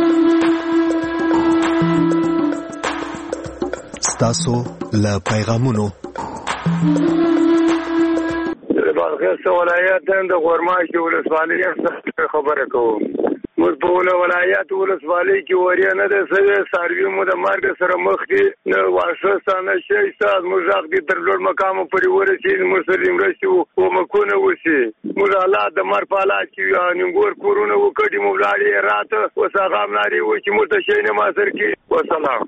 ستاسو له پیغامونو بادغیس ولایت د غورماشي ولسوالۍ څخه خبره کوم. موږ په ولایت ولسوالۍ کې وریه نه ده سوې، څاروي مو د مرګ سره مخ دي، نه واښه سته نه شی سته. زموږ غږ دې تر لوړ مقامه پورې ورسېږي، موږ سره مرستې کومکونه وشي. موږ حالات د مرګ په حالات کې یو، نیمګور کورونه وکړي، موږ لاړې راته اوس هغه هم نارې وشي، موږ ته شی نه ماسر کړي. وسلام.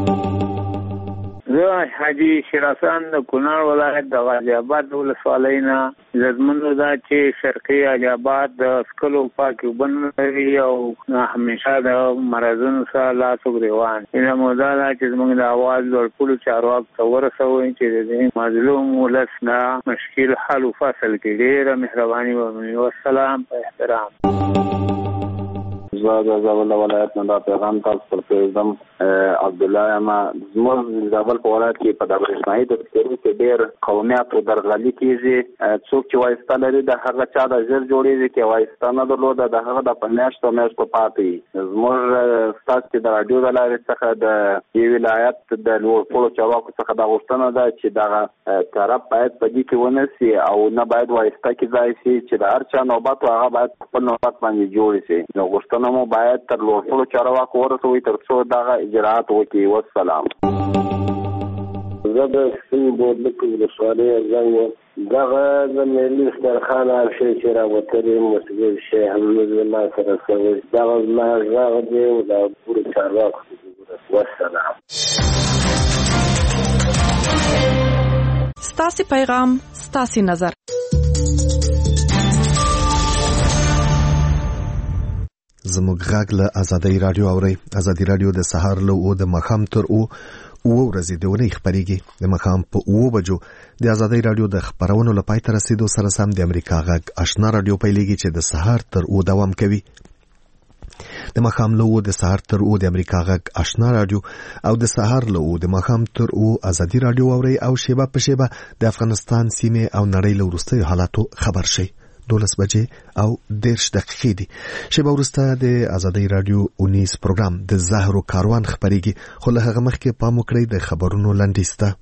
زه حاجي شیر حسن د کونړ ولایت د غازي آباد ولسوالۍ نه زمونږ دا چې شرقي غازي آباد د سکلو پاک وبن لري او همیشه د مرزونو سره لاس ګریوان اینه مودا چې زمونږ د اواز ورکول چارواک ته ورسوي چې د مظلوم ولس نه مشکل حل فصل کې ډېره مهرباني وکړي. والسلام په احترام. زه د زابل ولایت نه دا پیغام تاسو ته پرېږدم. عبدالله اما زموږ زابل په ولایت کې په د برېښنایي دفترو کې ډېر قومیت او درغلي کېږي. څوک چې وایسته لري د هغه چا د ژر جوړېږي، که وایسته نه درلوده د هغه د په میاشتو میاشتو پاتې وي. زموږ ستاسو چې د راډیو د لارې څخه د دې ولایت د لوړپوړو چارواکو څخه دا غوښتنه ده چې دغه طرف باید په دې کې ونه سي او نه باید وایسته کې ځای سي، چې د هر چا نوبت و هغه باید خپل نوبت باندې جوړ سي. نو غوښتنه مو باید تر لوړپوړو چارواکو ورسوي تر څو دغه اجراءات وکړي. والسلام. زه د سپین بولدک ولسوالۍ زنګ وم. دغه د ملي دسترخوان هر شی چې راوتلی مسؤل شیخ حمید ما سره شوی دغه زما غږ دی او د پوره چارواکو والسلام. ستاسې پیغام ستاسې نظر. زموږ غږ له ازادۍ رادیو اورئ. ازادي رادیو د سهار له او د ماښام تر او اوه ورځې د اونۍ خپرېږي. د ماښام په اوه بجو د ازادۍ رادیو د خپرونو له پای ته رسېدو سره سم د امریکا غږ آشنا رادیو پیلېږي چې د سهار تر اوه دوام کوي. د ماښام له اوه د سهار تر اوه د امریکا غږ آشنا رادیو او د سهار له اوه د ماښام تر اوه ازادي رادیو اورئ او شیبه په شیبه د افغانستان سیمې او نړۍ له وروستیو حالاتو خبر شئ. دولس بجې او دېرش دقیقې دي. شیبه وروسته د ازادۍ رادیو اونیز پروګرام د زهرو کاروان خپرېږي، خو له هغه مخکې پام وکړئ د خبرونو لنډیز ته.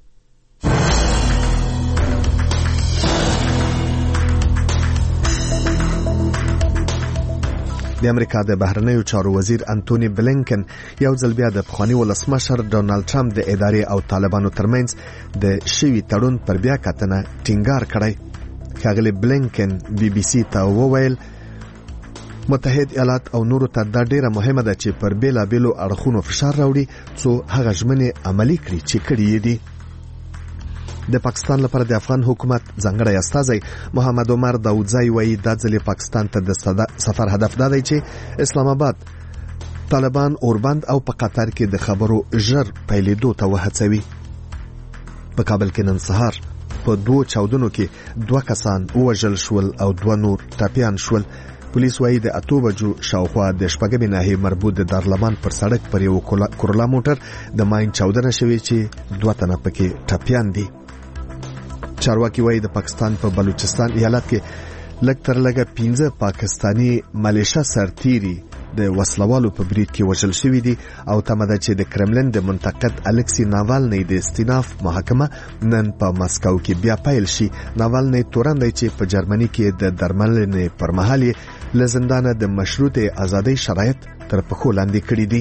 د امریکا د بهرنیو چارو وزیر انټونی بلینکن یو ځل بیا د پخواني ولسمشر ډونالد ټرمپ د ادارې او طالبانو ترمنځ د شوي تړون پر بیا کتنه ټینګار کړی. ښاغلی بلینکن بی بی سی ته وویل متحد ایالات او نورو ته دا ډیره مهمه ده چې پر بیلابیلو اړخونو فشار راوړي څو هغه ژمنې عملي کړي چې کړي یې دي. د پاکستان لپاره د افغان حکومت ځانګړی استازی محمد عمر داودزی وایي دا ځل پاکستان ته د سفر هدف دا دی چې اسلام آباد طالبان اوربند او په قطر کې د خبرو ژر پیلېدو ته وهڅوي. په کابل کې نن سهار په دوه چاودنو کې دوه کسان ووژل شول او دوه نور ټپیان شول. پولیس وایي د اتو بجو شاوخوا د شپږمې ناحیې مربوط د دارالمان پر سړک پر یو کورولا موټر د ماین چاودنه شوې چې دوه تنه پکې ټپیان دي. چارواکي وایي د پاکستان په بلوچستان ایالت کې لږ تر لږه پنځه پاکستانی ملیشه سرتیري د وسلوالو په برید کې وژل شوي دي او تمه ده چې د کرملن د منتقد الکسی ناوالنی د استیناف محاکمه نن په مسکو کې بیا پیل شي. ناوالنی تورن دی چې په جرمني کې د درملنې پر مهال له زندانه د مشروطه ازادۍ شرایط تر پښو لاندې کړي دي.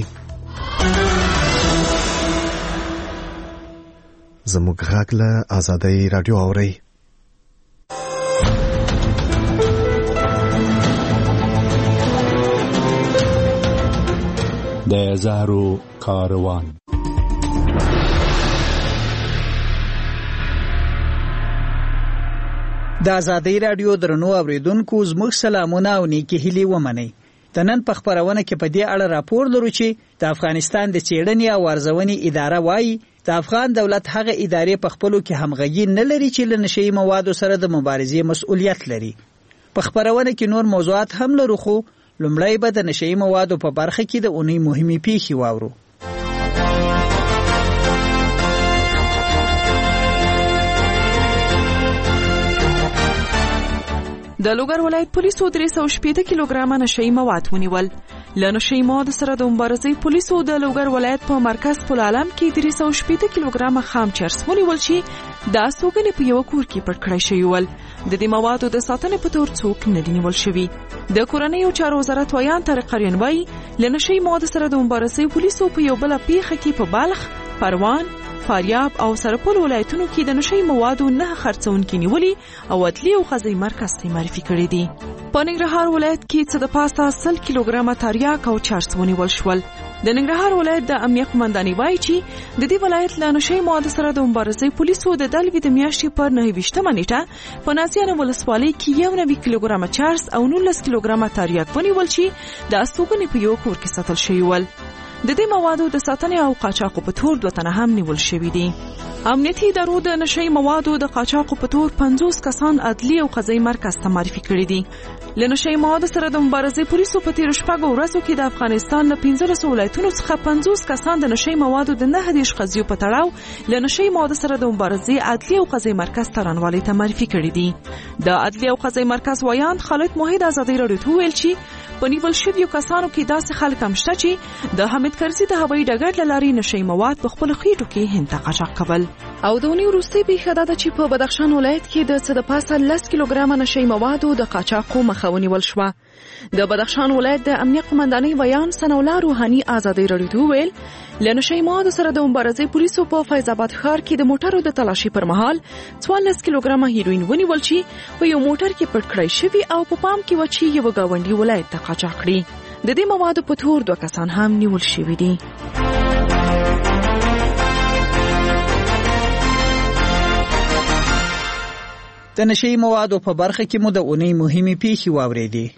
زموږ غږ له ازادۍ رادیو اورئ. د زهرو کاروان. د ازادۍ رادیو درنو اوریدونکو زموږ سلامونه او نیکی هیلې ومنئ. د نن په خبرونه کې په دې اړه راپور لرو چې د افغانستان د څېړنې او ارزونې اداره وایي د افغان دولت هغه ادارې په خپلو کې همغږي نه لري چې له نشهیي موادو سره د مبارزې مسؤلیت لري. په خبرونه کې نور موضوعات هم لرو، خو لومړی به د نشهیي موادو په برخه کې د اونۍ مهمې پیښې واورو. د لوګر ولایت پولیسو درې سوه شپېته کیلوګرامه نشهیي مواد ونیول. له نشهیي موادو سره د مبارزې پولیسو د لوګر ولایت په مرکز پل عالم کې درې سوه شپېته کیلوګرامه خام چرس ونیول چې د استوګنې په یو کور کې پټ کړی شوي ول. د دې موادو د ساتنې په تور څوک نه دي نیول شوي. د کورنیو چارو وزارت ویان طارق قریان وایي له نشهیي موادو سره د مبارزې پولیسو په یو بله پیښه کې په بلخ، پروان، فاریاب او سرپل ولایتونو کې د نشهیي موادو نه خرڅونکي نیولي او عدلي او قضایي مرکز ته معرفي کړي دي. په ننګرهار ولایت کې څه د پاسه سل کیلوګرامه تریاک او چرس ونیول شول. د ننګرهار ولایت د امنیه قومندانۍ وایي چې د دې ولایت له نشهیي موادو سره د مبارزې پولیسو د دلوي د میاشتې پر نهه ویشتمه نیټه په نازیانو ولسوالۍ کې یو نوي کیلوګرامه چرس او نولس کیلوګرامه تریاک ونیول چې د استوګنې په یو کور کې ساتل شوي ول. د دې موادو د ساتنې او قاچاقو په تور دوه تنه هم نیول شوي دي. امنیتي ادارو د نشهیي موادو د قاچاقو په تور پنځوس کسان عدلي او قضایي مرکز ته معرفي کړي دي. له نشهیي موادو سره د مبارزې پولیسو په تیرو شپږو ورځو کې د افغانستان له پنځلسو ولایتونو څخه پنځوس کسان د نشهیي موادو د نهه دېرش قضیو په تړاو له نشهیي موادو سره د مبارزې عدلي او قضایي مرکز ته رانوالۍ ته معرفي کړي دي. د عدلي او قضایي مرکز ویان خالد موحد ازادۍ راډیو ته وویل چې په نیول شویو کسانو کې داسې خلک هم شته چې د حامد کرزي د هوایي ډګر له لارې نشهیي مواد په خپلو خېټو کې هند ته قاچاق کول. او د اونۍ وروستۍ پیښه دا ده چې په بدخشان ولایت کې د څه د پاسه لس کیلوګرامه نشهیي موادو د قاچاقو مخه ونیول شوه. د بدخشان ولایت د امنیه قمندانۍ ویان ثناءالله روحاني ازادۍ راډیو ته وویل له نشهیي موادو سره د مبارزې پولیسو په فیض آباد ښار کې د موټرو د تلاشي پر مهال څوارلس کیلوګرامه هیروین ونیول چې په یو موټر کې پټ کړی شوي او په پام کې و چې یو ګاونډي ولایت ته قاچاق کړي. د دې موادو په تور دوه کسان هم نیول شوي دي. د نشهیي موادو په برخه کې مو د اونۍ مهمې پیښې واورېدې.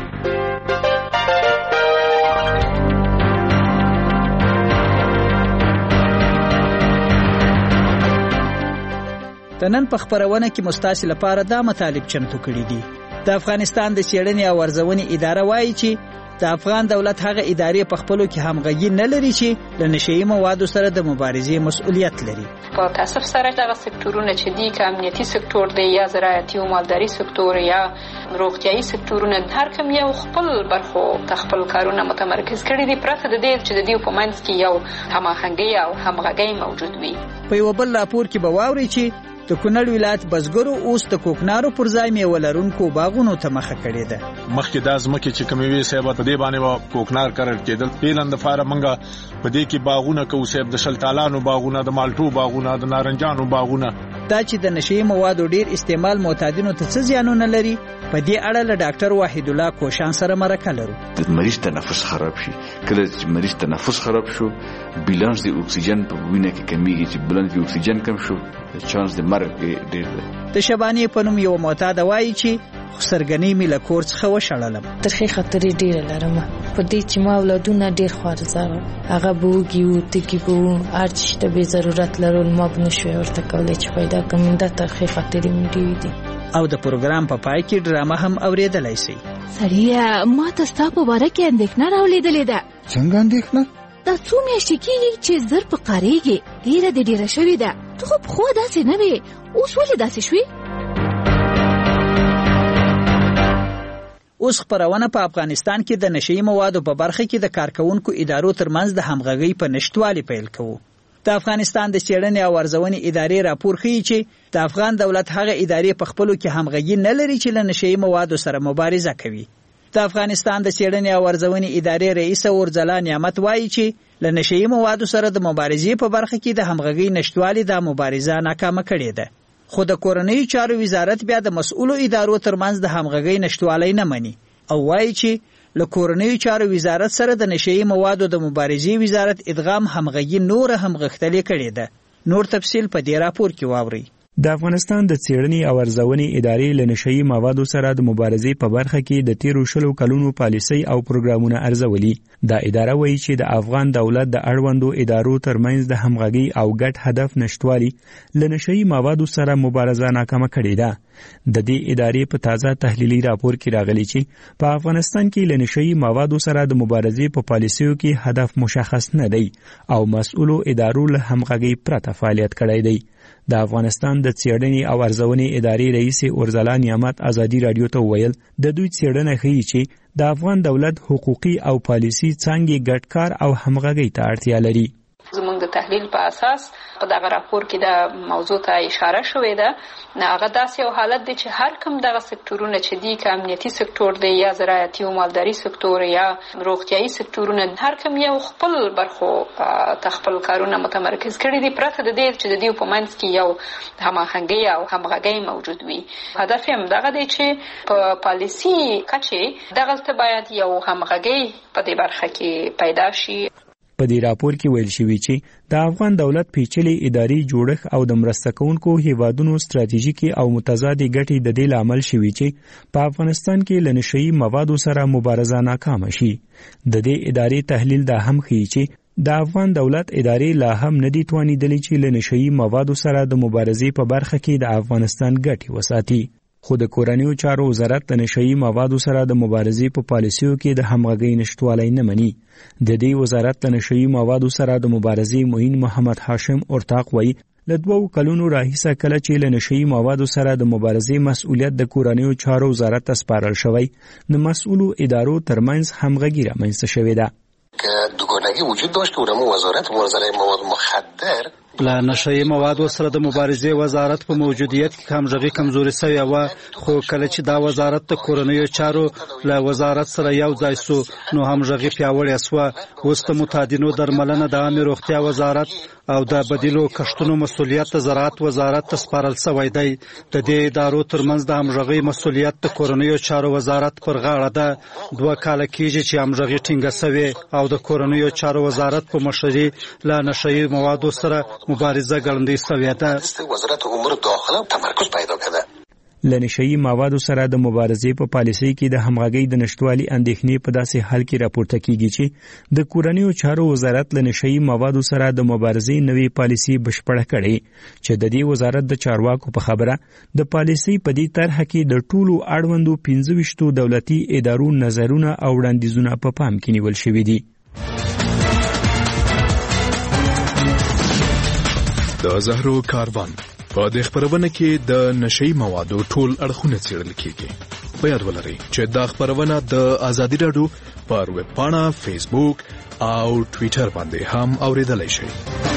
د نن په خبرونه کې مستاسي لپاره دا مطالب چمتو کړي دي. د افغانستان د څېړنې او ارزونې اداره وایي چې د افغان دولت هغه ادارې په خپلو کې همغږي نه لري چې له نشهیي موادو سره د مبارزې مسؤلیت لري. په تاسف سره دغه سکتورونه چې دي که امنیتي سکتور دی یا زراعتي او مالداري سکتور یا روغتیايي سکتورونه هر کوم یو خپل برخو ته خپل کارونه متمرکز کړي دي پرته د دې چې د دې په منځ کې یو هماهنګي او همغږي موجود وي. په یو بل راپور کې به واورئ چې د کونړ ولایت بزګرو اوس د کوکنارو پر ځای میوه لرونکو باغونو ته مخه کړې ده. مخکې دا ځمکې چې کومې وې صاحب په دې باندې به کوکنار کرل کېدل. پیلن دپاره موږ په دې کې باغونه کوو صاحب، د شلتالانو باغونه، د مالټو باغونه، د نارنجانو باغونه. دا چې د نشهیي موادو ډیر استعمال معتادینو ته څه زیانونه لري په دې اړه له ډاکټر وحید الله کوشان سره مرکه لرو. د مریض تنفس خراب شي، کله چې مریض تنفس خراب شو بیلانس د اکسیجن په وینه کې کمیږي، چې بیلانس د اکسیجن کم شو چانس د مرګ ډیر دی. د شبانې په نوم یو معتاد وایي چې سرګنی مې له کور څخه وشړلم. ترخې خطرې ډیره لرم په دې چې ما اولادونه ډیر خوارزار هغه بوږي او تکی بو ارچ ته به ضرورت لرول ما بنشوي ورته کولای چې پیدا کوم د ترخې خطرې مې ډیر دي. او د پروګرام په پای کې ډرامه هم اوریدلای شي. سړیا ما ته ستا په باره کې اندېښنه راولیدلې ده. څنګه اندېښنه؟ دا څو میاشتې کېږي چې زر په قاریږي ډیره دې ډیره شوې ده. ته خو پخوا داسې نه وې، اوس ولې داسې شوې؟ اوس خبرونه په افغانستان کې د نشهیي موادو په برخه کې د کارکونکو ادارو ترمنځ د همغږۍ په نشټوالي پیل کوو. د افغانستان د څېړنې او ارزونې ادارې راپور ښیي چې د افغان دولت هغه ادارې په خپلو کې همغږي نه لري چې له نشهیي موادو سره مبارزه کوي. د افغانستان د څېړنې او ارزونې ادارې رئیس اورځلا نعمت وایي چې له نشهیي موادو سره د مبارزې په برخه کې د همغږۍ نشټوالي د مبارزه ناکامه کړې ده. خو د کورنیو چارو وزارت بیا د مسؤلو ادارو ترمنځ د همغږۍ نشټوالی نه مني او وایي چې له کورنیو چارو وزارت سره د نشهیي موادو د مبارزې وزارت ادغام همغږي نور هم غښتلې کړې ده. نور تفصیل په دې راپور کې واورئ. د افغانستان د څېړنې او ارزونې ادارې له نشهیي موادو سره د مبارزې په برخه کې د تیرو شلو کلونو پالیسۍ او پروګرامونه ارزولي. دا اداره وایي چې د افغان دولت د اړوندو ادارو ترمنځ د همغږۍ او ګډ هدف نشټوالي له نشهیي موادو سره مبارزه ناکامه کړې ده. د دې ادارې په تازه تحلیلي راپور کې راغلي چې په افغانستان کې له نشهیي موادو سره د مبارزې په پالیسیو کې هدف مشخص نه دی او مسؤلو ادارو له همغږۍ پرته فعالیت کړی دی. د افغانستان د څېړنې او ارزونې ادارې رئیس اورځلا نعمت ازادي راډیو ته وویل د دوی څېړنه ښیي چې د افغان دولت حقوقي او پالیسي څانګې ګډ کار او همغږۍ ته اړتیا لري. زموږ د تحلیل په اساس په دغه راپور کې د موضوع ته اشاره شوې ده. هغه داسې یو حالت دی چې هر کوم دغه سکتورونه چې دي که امنیتي سکتور دی یا زراعتي او مالداري سکتور یا روغتیايي سکتورونه هر کوم یو خپل برخو ته خپل کارونه متمرکز کړي دي پرته د دې چې د دې په منځ کې یو هماهنګي او همغږي موجود وي. هدف یې همدغه دی چې په پالیسي کچې دغلته باید یو همغږي په دې برخه کې پیدا شي. په دې راپور کې ویل شوی چې د افغان دولت پیچلي اداري جوړښت او د مرسته کوونکو هیوادونو ستراتیژیکي او متضادې ګټې د دې لامل شوي چې په افغانستان کې له نشهیي موادو سره مبارزه ناکامه شي. د دې ادارې تحلیل دا هم ښیي چې د افغان دولت ادارې لا هم نه دي توانېدلې چې له نشهیي موادو سره د مبارزې په برخه کې د افغانستان ګټې وساتي. خو د کورنیو چارو وزارت د نشهیي موادو سره د مبارزې په پالیسیو کې د همغږۍ نشټوالی نه مني. د دې وزارت د نشهیي موادو سره د مبارزې معین محمد هاشم اورتاق وایي له دوو کلونو راهیسه کله چې له نشهیي موادو سره د مبارزې مسؤلیت د کورنیو چارو وزارت ته سپارل شوی د مسؤلو ادارو ترمنځ همغږي رامنځته شوې ده. که دوگانگی وجود داشت که اونمو وزارت مبارزه مواد مخدر له نشهیي موادو سره د مبارزې وزارت په موجودیت کې همغږي کمزوري شوې وه، خو کله چې دا وزارت د کورنیو چارو له وزارت سره یو ځای سو نو همغږي پیاوړې سوه. اوس د متادینو درملنه د عامې روغتیا وزارت او د بدیلو کښتونو مسؤلیت د زراعت وزارت ته سپارل شوی دی. د دې ادارو ترمنځ د همغږۍ مسؤلیت د کورنیو چارو وزارت پر غاړه ده. دوه کاله کېږي چې همغږي ټینګه شوې او د کورنیو چارو وزارت په مشرۍ له نشهیي موادو سره مبارزه ګړندۍ شوې ده. وزارت امور داخله تمرکز پیدا کړه. له نشهیي موادو سره د مبارزې په پالیسۍ کې د همغږۍ د نشټوالي اندېښنې په داسې حال کې راپورته کیږي چې د کورنیو چارو وزارت له نشهیي موادو سره د مبارزې نوې پالیسي بشپړه کړې چې د دې وزارت د چارواکو په خبره د پالیسۍ په دې طرحه کې د ټولو اړوندو پنځه ویشتو دولتي ادارو نظرونه او وړاندیزونه په پام کې نیول شوي دي. د زهرو کاروان په دې خبرونه کې د نشهیي موادو ټول اړخونه څېړل کېږي. په یاد ولرئ چې دا خبرونه د ازادي راډیو پر ویب پاڼه، فیسبوک او ټویټر باندې هم اوریدلای شئ.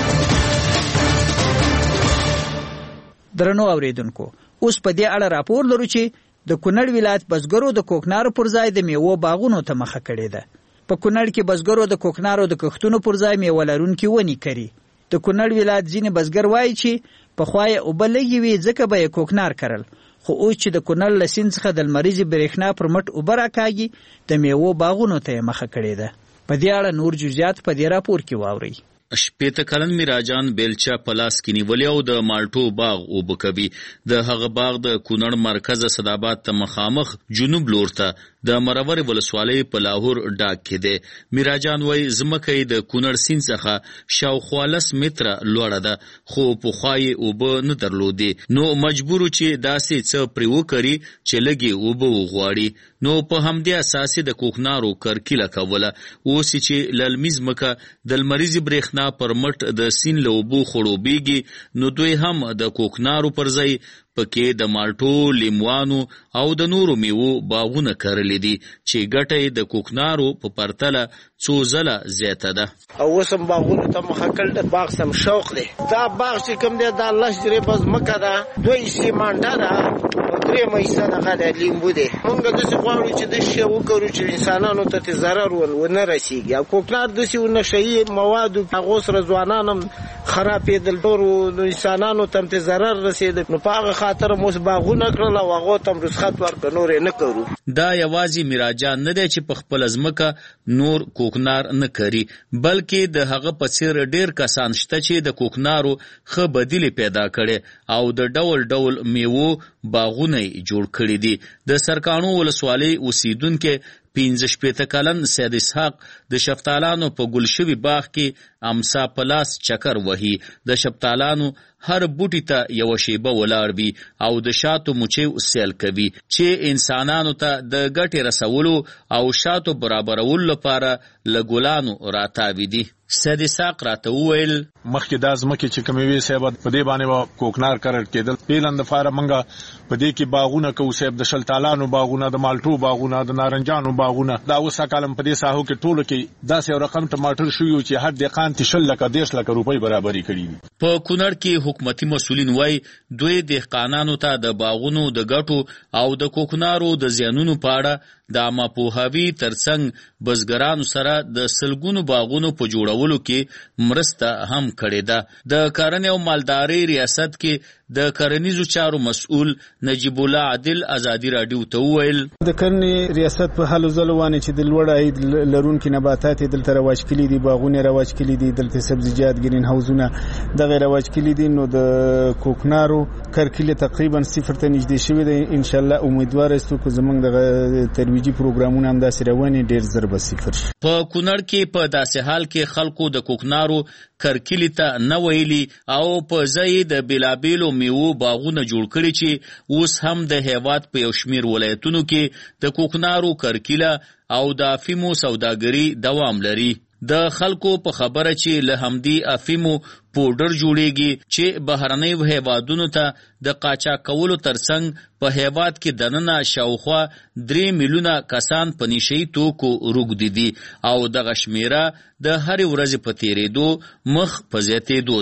درنو اوریدونکو، اوس په دې اړه راپور لرو چې د کونړ ولایت بزګرو د کوکنارو پر ځای د میوو باغونو ته مخه کړې ده. په کونړ کې بزګرو د کوکنارو د کښتونو پر ځای میوه لرونکي ونې کري. د کونړ ولایت ځینې بزګر وایي چې پخوا یې اوبه لږې وې ځکه به یې کوکنار کرل، خو اوس چې د کونړ له سیند څخه د لمریزې برېښنا پر مټ اوبه راکاږي د میوو باغونو ته یې مخه کړې ده. په دې اړه نور جزئیات په دې راپور کې واورئ. شپېته کلن میراجان بیلچه په لاس کې نیولې او د مالټو باغ اوبه کوي. د هغه باغ د کونړ مرکز صداباد ته مخامخ جنوب لور ته د مرور ولسوالۍ په لاهور ډاک کې دی. میراجان وایي ځمکه یې د کونړ سیند څخه شاوخوا لس متره لوړه ده، خو پخوا یې اوبه نه درلودې، نو مجبور چې داسې څه پرې وکړي چې لږې اوبه وغواړي. نو په همدې اساس د کوکنارو کرکیله کوله. اوس چې للمي ځمکه د لمریزې برېښنا پر مټ د سیند له اوبو خړوبېږي، نو دوی هم د کوکنارو پر ځای پکې د مالټو، لیموانو او د نورو میوو باغونه کرلي دي چې ګټه یې د کوکنارو په پرتله څو ځله زیاته ده. او اوس هم باغونو ته مخه کړل، د باغ سم شوق دی. دا باغ چې کوم دی دا لس جریبه ځمکه ده، دوه حصې مالټه ده، درېیمه حصه دغه د لیمبو دی. موږ داسې غواړو چې داسې شی وکړو چې انسانانو ته ترې ضرر ونه رسېږي. او کوکنار داسې نشهیي موادو هغو سره ځوانان هم خرابېدل، ټولو انسانانو ته هم ترې ضرر رسېده. نو په هغه خاطر موږ باغونه کړل او هغو ته هم رسخت ورکړه، نور یې نه کوو. دا یوازې میراجان نه دی چې په خپله ځمکه نور کوکنار نه کري، بلکې د هغه په څېر ډېر کسان شته چې د کوکنارو ښه بدیلې پیدا کړي او د ډول ډول میوو باغونه جوړ کړي دي. د سرکاڼو ولسوالۍ اوسیدونکي پنځه شپېته کلن سید اسحاق د شفتالانو په ګل شوي باغ کې امسا په لاس چکر وهي. د شفتالانو هر بوټي ته یوه شیبه ولاړ وي او د شاتو مچیو سیل کوي چې انسانانو ته د ګټې رسولو او شاتو برابرولو لپاره له ګلانو راتاوي دي. سید اسحاق راته وویل مخکې دا ځمکې چې کومې وې صاحب په دې باندې به کوکنار کرل کېدل. پیلن دپاره موږ په دې کې باغونه کوو صاحب، د شلتالانو باغونه، د مالټو باغونه، د نارنجانو باغونه. دا اوس کالم په دې ساحو کې ټولو کې داسې یو رقم ټماټر شوي چې هر دهقان ته شل لکه دېرش لکه روپۍ برابري کړي دي. په کونړ کې حکومتي مسؤلین وایي دوی دهقانانو ته د باغونو د ګټو او د کوکنارو د زیانونو په اړه د عامه پوهاوي ترڅنګ بزګرانو سره د سلګونو باغونو په جوړولو کې مرسته هم کړې ده. د کرنې او مالدارۍ ریاست کې د کرنیزو چارو مسؤل نجیب الله عادل ازادي راډیو ته وویل د کرنې ریاست په حالو ځلو باندې چې د لوړ عاید لرونکي نباتات دلته رواج کړي دي، باغونه رواج کړي دي، دلته سبزیجات ګرین هاوزونه دغه رواج کړي دي، نو د کوکنارو کرکیله تقریبا صفر ته نږدې شوې ده. ان شاء الله امیدوار یاستو چې زمونږ د ترویجي پروګرامونه هم داسې روانې ډېر زر به صفر شي. په کونړ کې په داسې حال کې خلکو د کوکنارو کرکیلې ته نه ویلي او په ځای د بیلابیلو میوو باغونه جوړ کړي چې اوس هم د هیواد په یو شمیر ولایتونو کې د کوکنارو کرکیله او د افیمو سوداګري دوام لري. د خلکو په خبره چې له همدې افیمو پوډر جوړیږي چې بهرنۍ هیوادونو ته د قاچاق کولو ترڅنګ په هیواد کې دننه شاوخوا درې میلیونه کسان په نشهیي توکو روږدي دي او دغه شمیره د هرې ورځې په تیریدو مخ په زیاتېدو ده.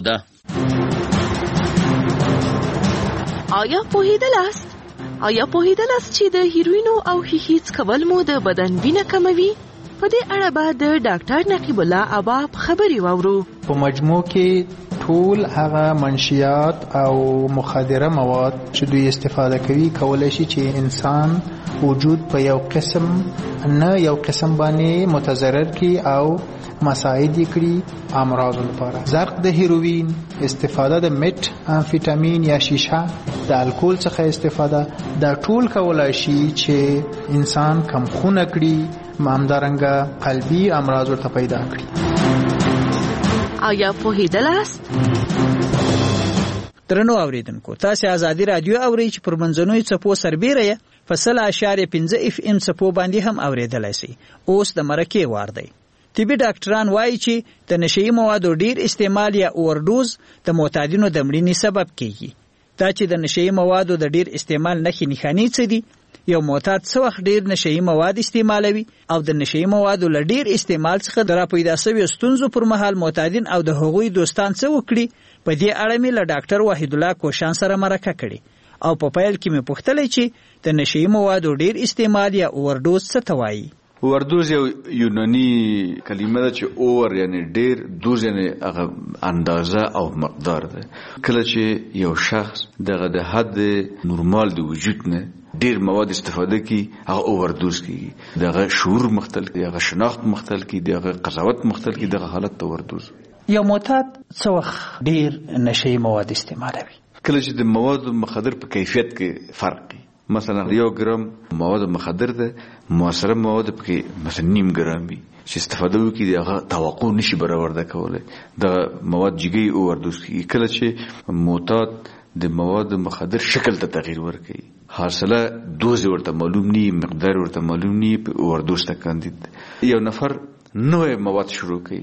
آیا پوهیدلاست؟ آیا پوهیدلاست چې د هیروینو او هیڅ کول مو د بدن وینه کموي؟ په دې اړه به د ډاکټر نقیب الله اباب خبري واورو. په مجموع کې ټول هغه منشیات او مخدره مواد چې دوی استفاده کوي کولای شي چې انسان وجود په یو قسم نه یو قسم باندې متضرر کی او مساعد کړي امراض لپاره. زرق د هیروین، استفاده د میت امفیتامین یا شیشه، د الکول څخه استفاده، دا ټول کولای شي چې انسان کم خونه کړي، همدارنګه قلبي امراض ورته پیدا کړي. آیا پوهیدلاست؟ درنو اوریدونکو، تاسو آزادي رادیو اورئ چې پر منځنوي څپو سربیره فاصله اشاریه پنځه اف ام څپو باندې هم اوریدلای شي. اوس د مرکه وار دی. طبي ډاکټران وایي چې د نشئی موادو ډیر استعمال یا اوورډوز د معتادینو د مړینې سبب کیږي. دا چې د نشئی موادو د ډیر استعمال نښې نښانې څه دي؟ یو معتاد څه وخت ډیر نشئی مواد استعمالوي او د نشئی موادو له ډیر استعمال څخه د راپیدا شویو ستونزو پر مهال معتادین او د هغوی دوستان څه وکړي؟ په دې اړه مې له ډاکټر وحید الله کوشان سره مرکه کړې او په پیل کې مې پوښتلې چې د نشئی موادو ډیر استعمال یا اوورډوز څه ته وایي. اوورډوز یو یوناني کلمه ده چې اوور یعنی ډیر، دوز یعنی هغه اندازه او مقدار ده. کله چې یو شخص دغه د حد نورمال د وجود نه ډیر مواد استفاده کی هغه اوورډوز کیږي. دغه شعور مختل کی، دغه شناخت مختل کی، دغه قضاوت مختل کی، دغه حالت ته اوورډوز. یو معتاد څه وخت ډیر نشئی مواد استعمالوي؟ کله چې د مواد مخدر په کیفیت کې فرق وي. مثلا یو ګرام مواد مخدر ده، موثره مواد پکې مثلا نیم ګرام وي چې استفاده وکړي هغه توقع نشي برآورده کولای. د مواد جګي اوورډوز کیږي. کله چې معتاد د مواد مخدر شکل ته تغییر ورکړي، حاصله دوز ورته معلوم ني، مقدار ورته معلوم ني، په اوورډوز ته کاندید. یو نفر نوې مواد شروع کوي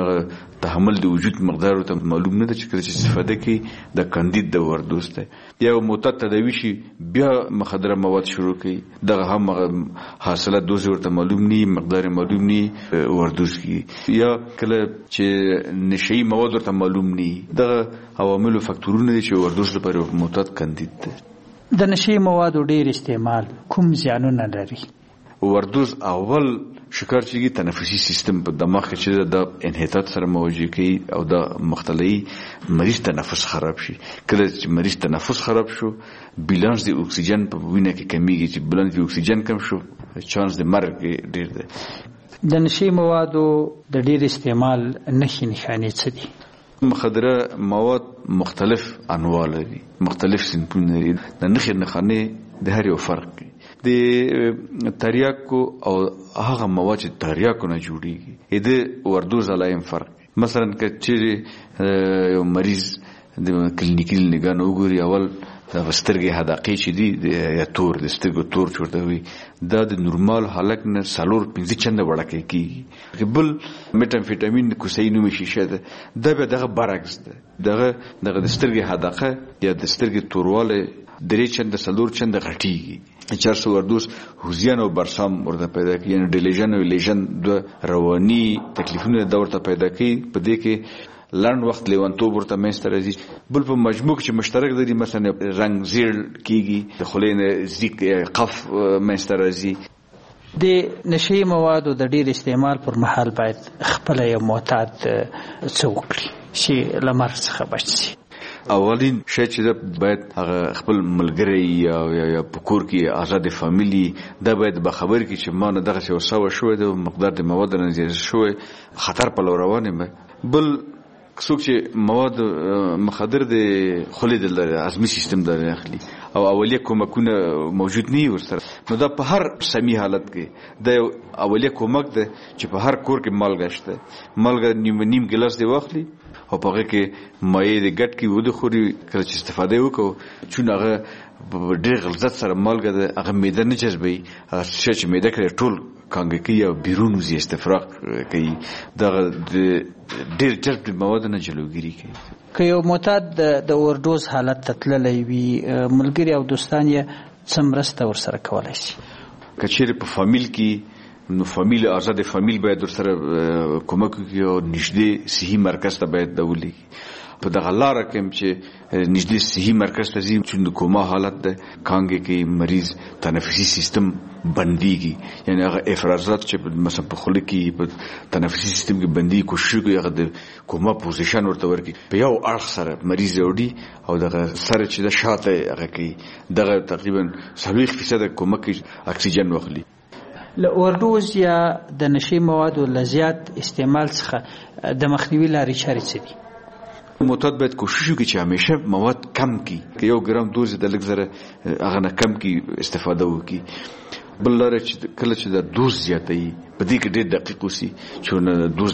چې تحمل د وجود مقدار ورته معلوم نه ده، چې کله چې استفاده کوي د کاندید د اوورډوز ته. یا معتاد تداوی شي بیا مخدره مواد شروع کوي، دغه هم حاصله دوز ورته معلوم ني، مقدار معلوم ني، اوورډوز کیږي. یا کله چې نشئی مواد ورته معلوم ني، دغه عوامل او فاکتورونه دي چې اوورډوز لپاره معتاد کاندید ده. د نشئی موادو ډیر استعمال کوم زیانونه لري؟ اوورډوز اول شکار چیږي تنفسي سیستم په دماغ کې چې د انحطاط سره مواجه کوي او د مختلي مریض تنفس خراب شي. کله چې مریض تنفس خراب شو، بیلانس د اکسیجن په وینه کې کمیږي. چې بیلانس د اکسیجن کم شو، چانس د مرګ ډیر دی. د نشئی موادو د ډیر استعمال نښې نښانې څه دي؟ مخدره مواد مختلف انواع لري، مختلف صنفونه لري. د نښې نښانې د هر یو فرق کوي. د تریاکو او هغه مواد چې تریاکو نه جوړیږي د اوورډوز علایم فرق. مثلا که چې یو مریض د کلینیکي نگاه نه وګوري، اول د سترګې حدقې چې دي یا تور د سترګو تور چورته وي، دا د نورمال حالت نه څلور پنځه چنده وړاکې کیږي. بل میټامفیټامین کوسین نومي شیشه ده، دا به دغه برعکس ده. دغه دغه د سترګې حدقه یا د سترګې تورواله درې چنده څلور چنده غټیږي. چارسو وردوس هوزیان او برسام ورته پیدا کوي، یعنی ډیلیژن او لیژن د رواني تکلیفونو د ورته پیدا کوي. په دې کې لنډ وخت لیوانتوب ورته منځته راځي. بل په مجموع کې مشترک دي، مثلا رنگ زیړ کیږي، د خلینو زیک قف منځته راځي. د نشئی موادو د ډیر استعمال پر مهال باید خپل یو معتاد څه وکړي چې له مرګ څخه بچ شي؟ اولین شی چې باید هغه خپل ملګری یا یا په کور کې آزاد فامیلی دا باید به خبر کی چې ما نه دغه څه وسو شوې د مقدار د مواد نه زیات شوې، خطر په لور روانه مې. بل څوک چې مواد مخدر د خلید د عصبي سیستم د اخلي او اولیه کومکونه موجود نه ورسره، نو دا په هر سمی حالت کې د اولیه کومک ده چې په هر کور کې مالګه شته. مالګه نیم نیم ګلاس دی واخلي او په هغه کې مایع د ګټ کې ود خوري. کله چې استفاده وکړو چون هغه ډېر غلظت سره مالګه ده، هغه معده نه جذبوي، هغه شی چې معده کې ټول کانګه کوي او بیرون وزي استفراغ کوي. دغه ډېر جذب مواد نه جلوګیری کوي. که یو معتاد د اوورډوز حالت ته تللی وي، ملګري او دوستان یې څه مرسته ورسره کولی شي؟ که چیرې په فامیل کې، نو فامیل آزاد فامیل باید ورسره کومک وکړي او نږدې صحي مرکز ته باید ولېږي. په دغه لار کې چې نږدې صحي مرکز ته ځي چې د کوما حالت ده کانګې کې مریض تنفسي سیستم بنديږي یعنی هغه افرازات چې مثلا په خوله کې په تنفسي سیستم کې بندي کوشش کوي هغه د کوما پوزیشن ورته ورکی په یو اړخ سره مریض وړي او دغه سره چې د شاته هغه کې دغه تقریبا سلويخ فیصد کوما کې اکسیجن واخلي. له اوردوز یا د نشي موادو لزیات استعمال څخه د مخنیوي لارې چارې څه دي؟ معتاد باید کوشش وکړي چې همیشه مواد کم کړي، که یو ګرام دوز د لږ زره هغه نه کم کړي استفاده وکړي. بل لاره چې کله چې د دوز زیاتوي په دې کې ډېر دقیق اوسي چې دوز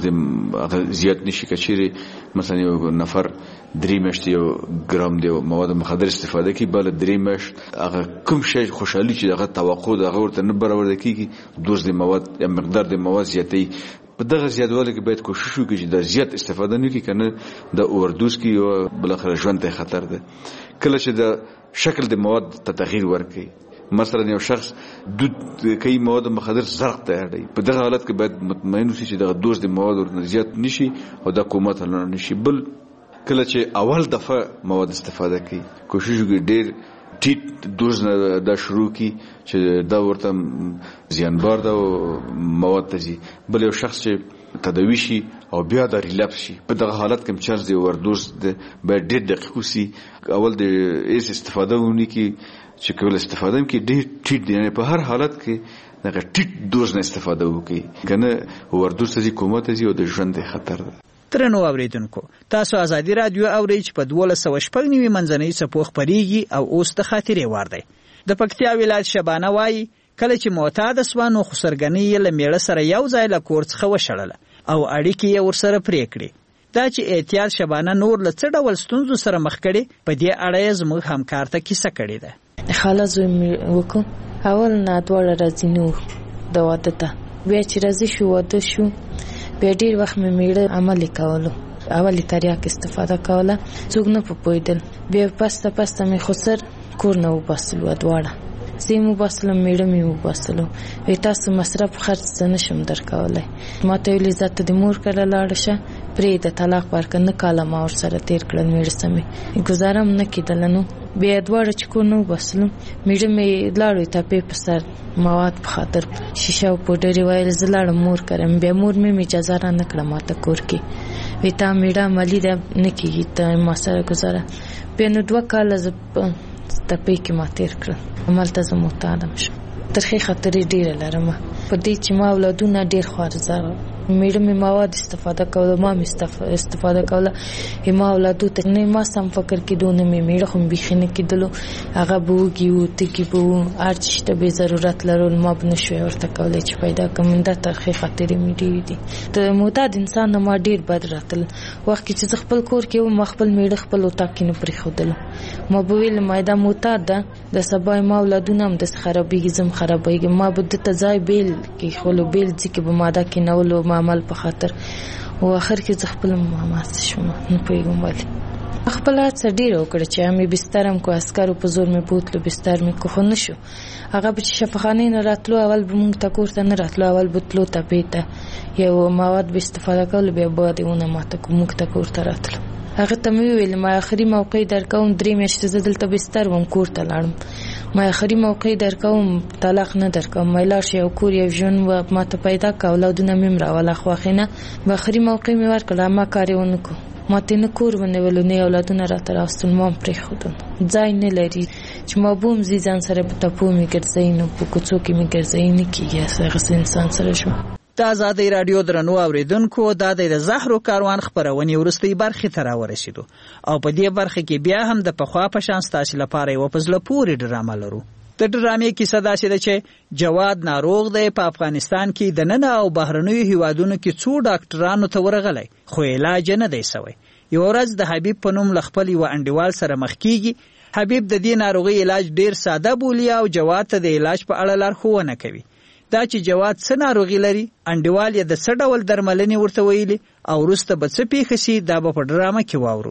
د زیات نشي. که چیرې مثلا یو نفر درې میاشتې یو ګرام د مواد مخدر استفاده کوي، بله درې میاشت هغه کوم شی خوشحالي چې هغه توقع د هغه ورته نه برابره کېږي، دوز د مواد یا مقدار د مواد زیاتوي. په دغه زیاتوالی کې باید کوشش وکړي چې د زیات استفاده نه کړي، کنه د اووردوز کې او بلاخره ژوند ته خطر ده. کله چې د شکل د مواد ته تغییر ورکړي، مثلا یو شخص دود کوي مواد مخدر زرق ته اړي، په دغه حالت کې باید مطمئن اوسي چې دغه دوز د مواد ورنه زیات نشي او د کومه ته نه نشي. بل کله چې اول دفعه مواد استفاده کوي کوشش وکړي ډېر ټیټ دوز نه دا شروع کی چې دا ورته زیانبار ده او مواد ته ځي. بل یو شخص چې تداوی شي او بیا دا ریلپس شي، په دغه حالت کې چانس دی اووردوز د باید ډېر دقیق وسي. اول د ایس استفاده ونی کی چې کول استفاده هم کې ډېر ټیټ دی، یعنی په هر حالت کې دغه ټیټ دوز نه استفاده وکړي، کنه اووردوز ته ځي کومه ته ځي او د ژوند خطر ده. ترنو اوریدونکو، تاسو ازادي رادیو اورئ چې په دولس سوه شپږ نوي منځنۍ څپو خپرېږي او اوس د خاطرې وار دی. د پکتیا ولایت شبانه وایي کله چې معتاد سوه نو خسرګنۍ یې له میړه سره یو ځای له کور څخه وشړله او اړیکې یې ورسره پرې کړې. دا چې احتیاط شبانه نور له څه ډول ستونزو سره مخ کړي، په دې اړه یې زموږ همکار ته کیسه کړې ده. خاله زوی مې وکړو، اول نه دواړه راځي نو د واده ته، بیا چې راځي شو واده شو، بیا ډېر وخت مې میړه عملي کولو، اولی تریاک استفاده کوله، څوک نه پوهېدل. بیا پسته پسته مې خسر کور نه وباسلو، دواړه زه یې وباسلم، میړه مې وباسلو. وایي تاسو مصرف خرڅ زه نشم درکولی. ما ته ویلې ځه ته د مور کره لاړه شه، پرېږده طلاق ورکړه. نه کاله ما ورسره تېر کړل، میړه سره مې ګزاره هم نه کېدله. نو بیا دواړه چې کور نه وباسلم، میړه مې لاړو تپې په سر مواد په خاطر شیشه او پوډر یې ویل زه لاړم مور کره. بیا مور مې اجازه را نه کړه ما ته کور کې، وایي تا میړه عملي ده نه کېږي ته ما سره ګزاره. بیا نو دوه کاله زه په تپې کې ما تېر کړل، همالته زه معتادم شم. ترخې خاطرې ډېره لرم په دې چې ما اولادونه ډېر خوارزار، میړه مې مواد استفاده کوله، ما مې استفاده کوله، ما اولادو ته نه ما سم فکر کېدو، نه مې میړه خو بیخي نه کېدلو، هغه به وږي وو تږي به وو، هر څه شته بې ضرورت لرل ما به نشوی ورته کولی چې پیدا کړم. دا ترخې خاطرې مې ډېرې دي. د معتاد انسان نه ما ډېر بد راتل. وخت کې چې زه خپل کور کې وم، ما خپل میړه خپل اتاق کې نه پرېښودلو. ما به ویل ما دا معتاد ده، د سبا ما اولادونه هم داسې خرابېږي، زه هم خرابېږم. ما به ده ته ځای بیل کېښولو، بیل ځای کې به ما دا کېنولو عمل په خاطر، او اخر کې زه خپل ماماسه شوم، نه پوهېږم ولې. خپل هڅه ډېره وکړه چې مې بستر هم کو، عسکرو په زور مې بوتلو، بستر مې کو، خو نه شو. هغه به چې شفاخانې نه راتلو، اول به مونږ ته کور ته نه راتلو، اول به تلو تپې ته، یو مواد به استفاده کولو، بیا به دې ونه ماته کو مونږ ته کور ته راتلو. هغه ته مې وویل ما آخري موقع درکوم، درې میاشتې زه دلته بستر وم، کور ته لاړم، ما آخري موقع درکوم، طلاق نه درکوم، ما لاړ شي یو کور یو ژوند و ما ته پیدا که، اولادونه مې هم راوله خوښې نه. به آخري موقع مې ورکړه، ما کار یې ونه کړو، ما ته نه کور ونیولو نه اولادونه راته راوستل، ما هم پرېښودل. ځای نه لري چې ما به هم ځي ځان سره په تپو مې ګرځوي، نو په کوڅو کې مې ګرځوي نه کېږي، هغسې انسان سره شو. د ازادۍ راډیو درنو اوریدونکو، دا د زهرو کاروان خپرونې وروستۍ برخې ته راورسېدو او په دې برخه کې بیا هم د پخوا په شان ستاسو لپاره یوه په زړه پورې ډرامه لرو. د ډرامې کیسه داسې ده چې جواد ناروغ دی، په افغانستان کې دننه او بهرنیو هیوادونو کې څو ډاکټرانو ته ورغلی، خو علاج نه دی سوی. یوه ورځ د حبیب په نوم له خپل یوه انډیوال سره مخ کېږي. حبیب د دې ناروغۍ علاج ډېر ساده بولي او جواد ته د علاج په اړه لارښوونه کوي. دا چې جواد څه ناروغي لري، انډیوال یې د څه ډول درملنې ورته ویلي او وروسته به څه پیښه شي، دا به په ډرامه کې واورو.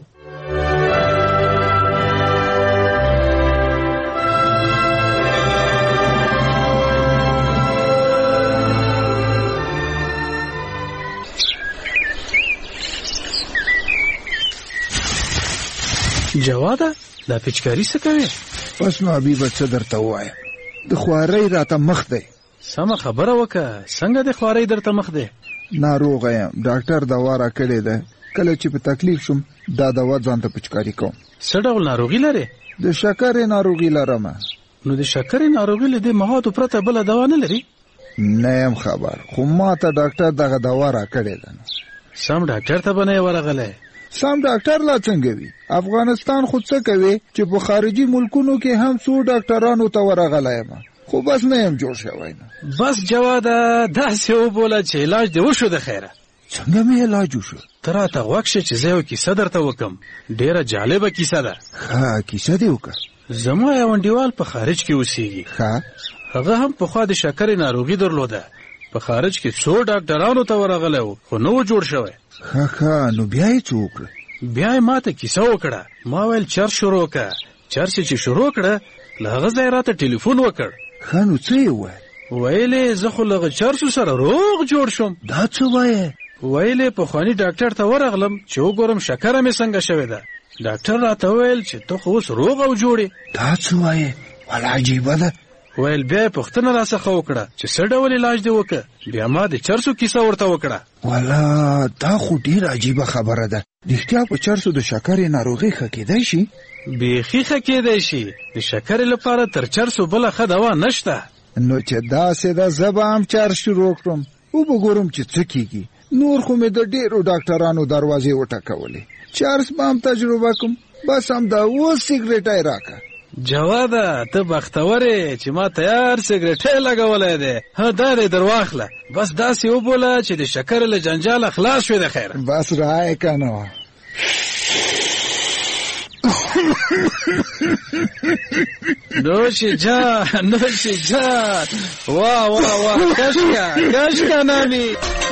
جواده دا پچکاری څه کوي؟ بس نو حبیبه څه درته ووایم، د خوارۍ راته مخ دی. سمه خبره وکړه، څنګه د خوارۍ درته مخ دی؟ ناروغه یم، ډاکټر دوا راکړې ده، کله چې په تکلیف شم دا دوا ځان ته پچکاري کوم. څه ډول ناروغي لرې؟ د شکرې ناروغي لرم. نو د شکرې ناروغي له دې موادو پرته بله دوا نه لري؟ نه یم خبر، خو ما ته ډاکټر دغه دوا راکړې ده. سم ډاکټر ته به نه یې ورغلی؟ سم ډاکټر لا څنګه وي؟ افغانستان خو څه کوي چې په خارجي ملکونو کې هم څو ډاکټرانو ته ورغلی یم، خو بس نه یم جوړ شوی. بس جواده داسې وبوله چې علاج دې وشو د خیره. څنګه مې علاج وشو؟ ته راته غوږ شه چې زه یو کیسه درته وکم، ډېره جالبه کیسه ده. ښه کیسه دې وکړه. زما یو انډیوال په خارج کې اوسېږي. ښه هغه هم پخوا د شکرې ناروغي درلوده، په خارج کې څو ډاکټرانو ته ورغلی و خو نه و جوړ شوی. ښه ښه نو بیا یې څه وکړه؟ بیا یې ما ته کیسه وکړه. ما ویل چرس شروع کړه. چرس چې شروع کړه له هغه ځای راته ټلیفون وکړ. ښه نو څه یې وویل؟ ویلې زه خو له هغه چرسو سره روغ جوړ شوم. دا څه وایې؟ ویلې پخواني ډاکټر ته ورغلم چې وګورم شکره مې څنګه شوې ده. ډاکټر راته وویل چې ته خو اوس روغ او جوړې. دا څه وایې؟ والا عجیبه ده. ویل بیا یې پوښتنه راڅخه وکړه چې څه ډول علاج دې وکړه. بیا ما د چرسو کیسه ورته وکړه. والا دا خو ډېره عجیبه خبره ده. رښتیا په چرسو د شکرې ناروغي ښه کېدی شي؟ بیخي ښه کېدی شي. د شکرې لپاره تر چرسو بله ښه دوا نشته. نو چې داسې ده زه به هم چرس شروع کړم، وبګورم چې څه کېږي. نور خو مې د ډېرو ډاکټرانو دروازې وټکولې، چرس به هم تجربه کوم. بس هم دا اوس سګرټی راکړه. جواده ته بختورې چې ما تیار سګرټی لګولی دی. ها دا دی در واخله. بس داسې وبوله چې د شکرې له جنجاله خلاص شوې د خیره. بس رایې که نه نوش جان نوش جان. واه واه واه کشکا کشکا نامی.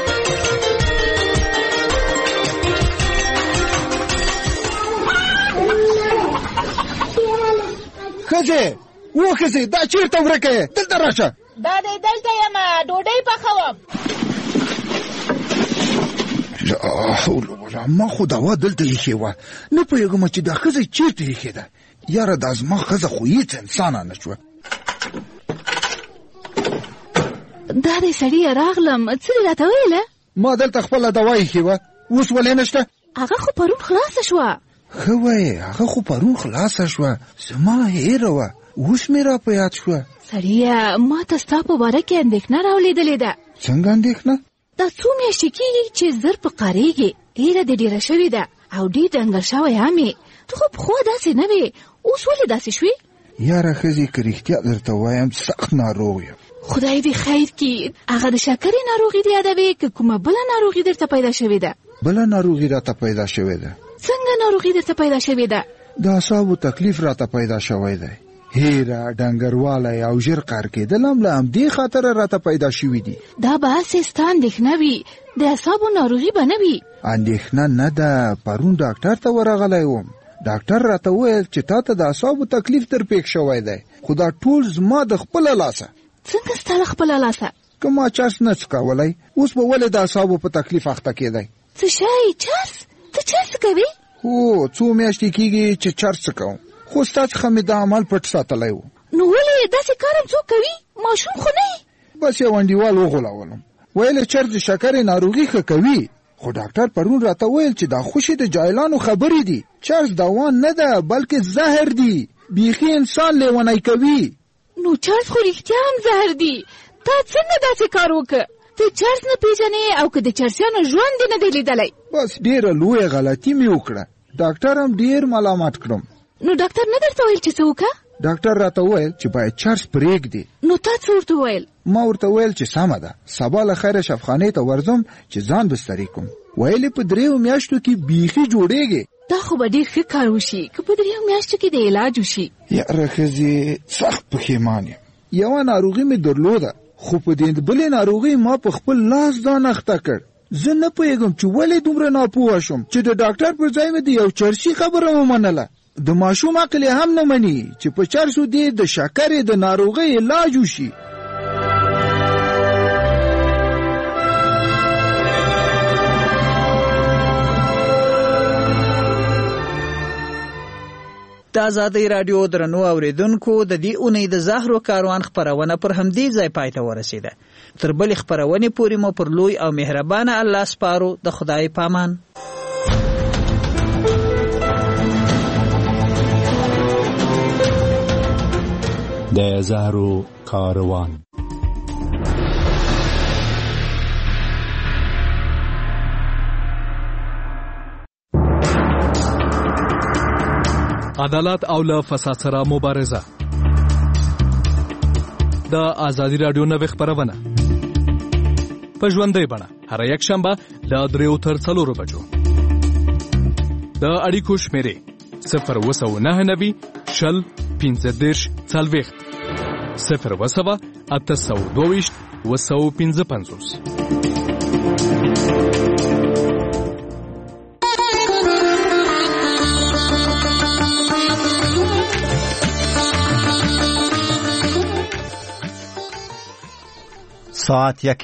خزه و خزه دا چیرته ورکه؟ دلته راشه. دا دی دلته یم، ډوډۍ پخوم. لا حول ولا ما خو دوا دلته ایښې وه، نه پوهېږم چې دا ښځه چیرته ایښې ده. یاره دا زما ښځه خو هېڅ انسانه نه شوه. دا دی سړیه راغلم، څه دې راته ویله؟ ما دلته خپله دوا ایښې وه، اوس ولې نشته؟ هغه خو پرون خلاصه شوه. ښه وایې هغه خو پرون خلاصه شوه، زما هېره وه، اوس مې را په یاد شوه. سړیه ما ته ستا په باره کې اندېښنه راولېدلې ده. څنګه اندېښنه؟ دا څو میاشتې کېږي چې زر په قارېږي، ډېره دې ډېره شوې ده او ډېر ډنګر شوی هم یې. ته خو پخوا داسې نه وې، اوس ولې داسې شوې؟ یاره ښځې که رښتیا درته وایم سخت ناروغ یم. خدای دې خیر کړي. هغه د شکرې ناروغي دې یادوې که کومه بله ناروغي درته پیدا شوې ده؟ بله ناروغي راته پیدا شوې ده. څنګه ناروغي درته پیدا شوې ده؟ د اعصابو تکلیف راته پیدا شوی دی. هیره ډنګروالی او ژر قهر کېدل هم له همدې خاطره راته پیدا شوي دي. دا به هسې ستا اندېښنه وي، د اعصابو ناروغي به نه وي. اندېښنه نه ده، پرون ډاکټر ته ورغلی وم. ډاکټر راته وویل چې تا ته د اعصابو تکلیف در پیښ شوی دی، خو دا ټول زما د خپله لاسه. څنګه ستا له خپله لاسه؟ که ما چرس نه څکولی، اوس به ولې د اعصابو په تکلیف اخته کېدی؟ څه شی؟ چرس؟ ته چرس کوې؟ هو څو میاشتې کېږي چې چرس څکوم، خو ستا څخه مې دا عمل پټ ساتلی و. نو ولې داسې کار هم څوک کوي؟ ماشوم خو نه یې؟ بس یو انډیوال وغولولم، ویل چرس د شکرې ناروغي ښه کوي، خو ډاکټر پرون راته ویل چې دا خوشې د جاهلانو خبرې دي. چرس دوا نه ده بلکې زهر دی، بیخي انسان لیونی کوي. نو چرس خو رښتیا هم زهر دی. تا څنګه داسې کار وکړه؟ ته چرس نه پیژنې او که د چرسیانو ژوند دې نه دی لیدلی؟ بس ډېره لویه غلطي مې وکړه، ډاکټر هم ډېر ملامت کړم. نو ډاکټر نه درته ویل چې څه وکړه؟ ډاکټر راته ویل چې باید چرس پرېږدي. نو تا څه ورته ویل؟ ما ورته ویل چې سمه ده، سبا له خیره شفخانې ته ورځم چې ځان بستري کوم. ویلې په دریو میاشتو کې بیخي جوړېږي. دا خو به ډېر ښه کار وشي که په دریو میاشتو کې د علاج وشي. یاره ښځې سخت پښیمان یم. یوه ناروغي مې درلوده، خو په دې بلې ناروغي ما په خپل لاس ځان اخته کړ. زه نه پوهېږم چې ولې دومره ناپوه شوم چې د ډاکټر پر ځای مې د یو چرسي خبره ومنله. د ماشوم عقل هم نه مني چې په چرسو دې د شکرې د ناروغۍ علاج وشي. د آزادۍ رادیو درنو اوریدونکو د دې اونۍ د زهرو کاروان خبرونه پر همدې ځای پای ته ورسیده. تر بل خبرونه پورې مو پر لوی او مهربانه الله سپارو. د خدای پامان. د زهرو کاروان. عدالت او له فساد سره مبارزه. د آزادی رادیو نوې خبرونه په ژوندۍ بڼه هر یک شنبه له دریو تر څلورو بجو. د اړیکو شمیرې صفر اووه سوه نهه نوي شل پنځه دېرش څلوېښت صفر اووه سوه اته سوه دوه ویشت اووه سوه پنځه پنځوس. ساعت یک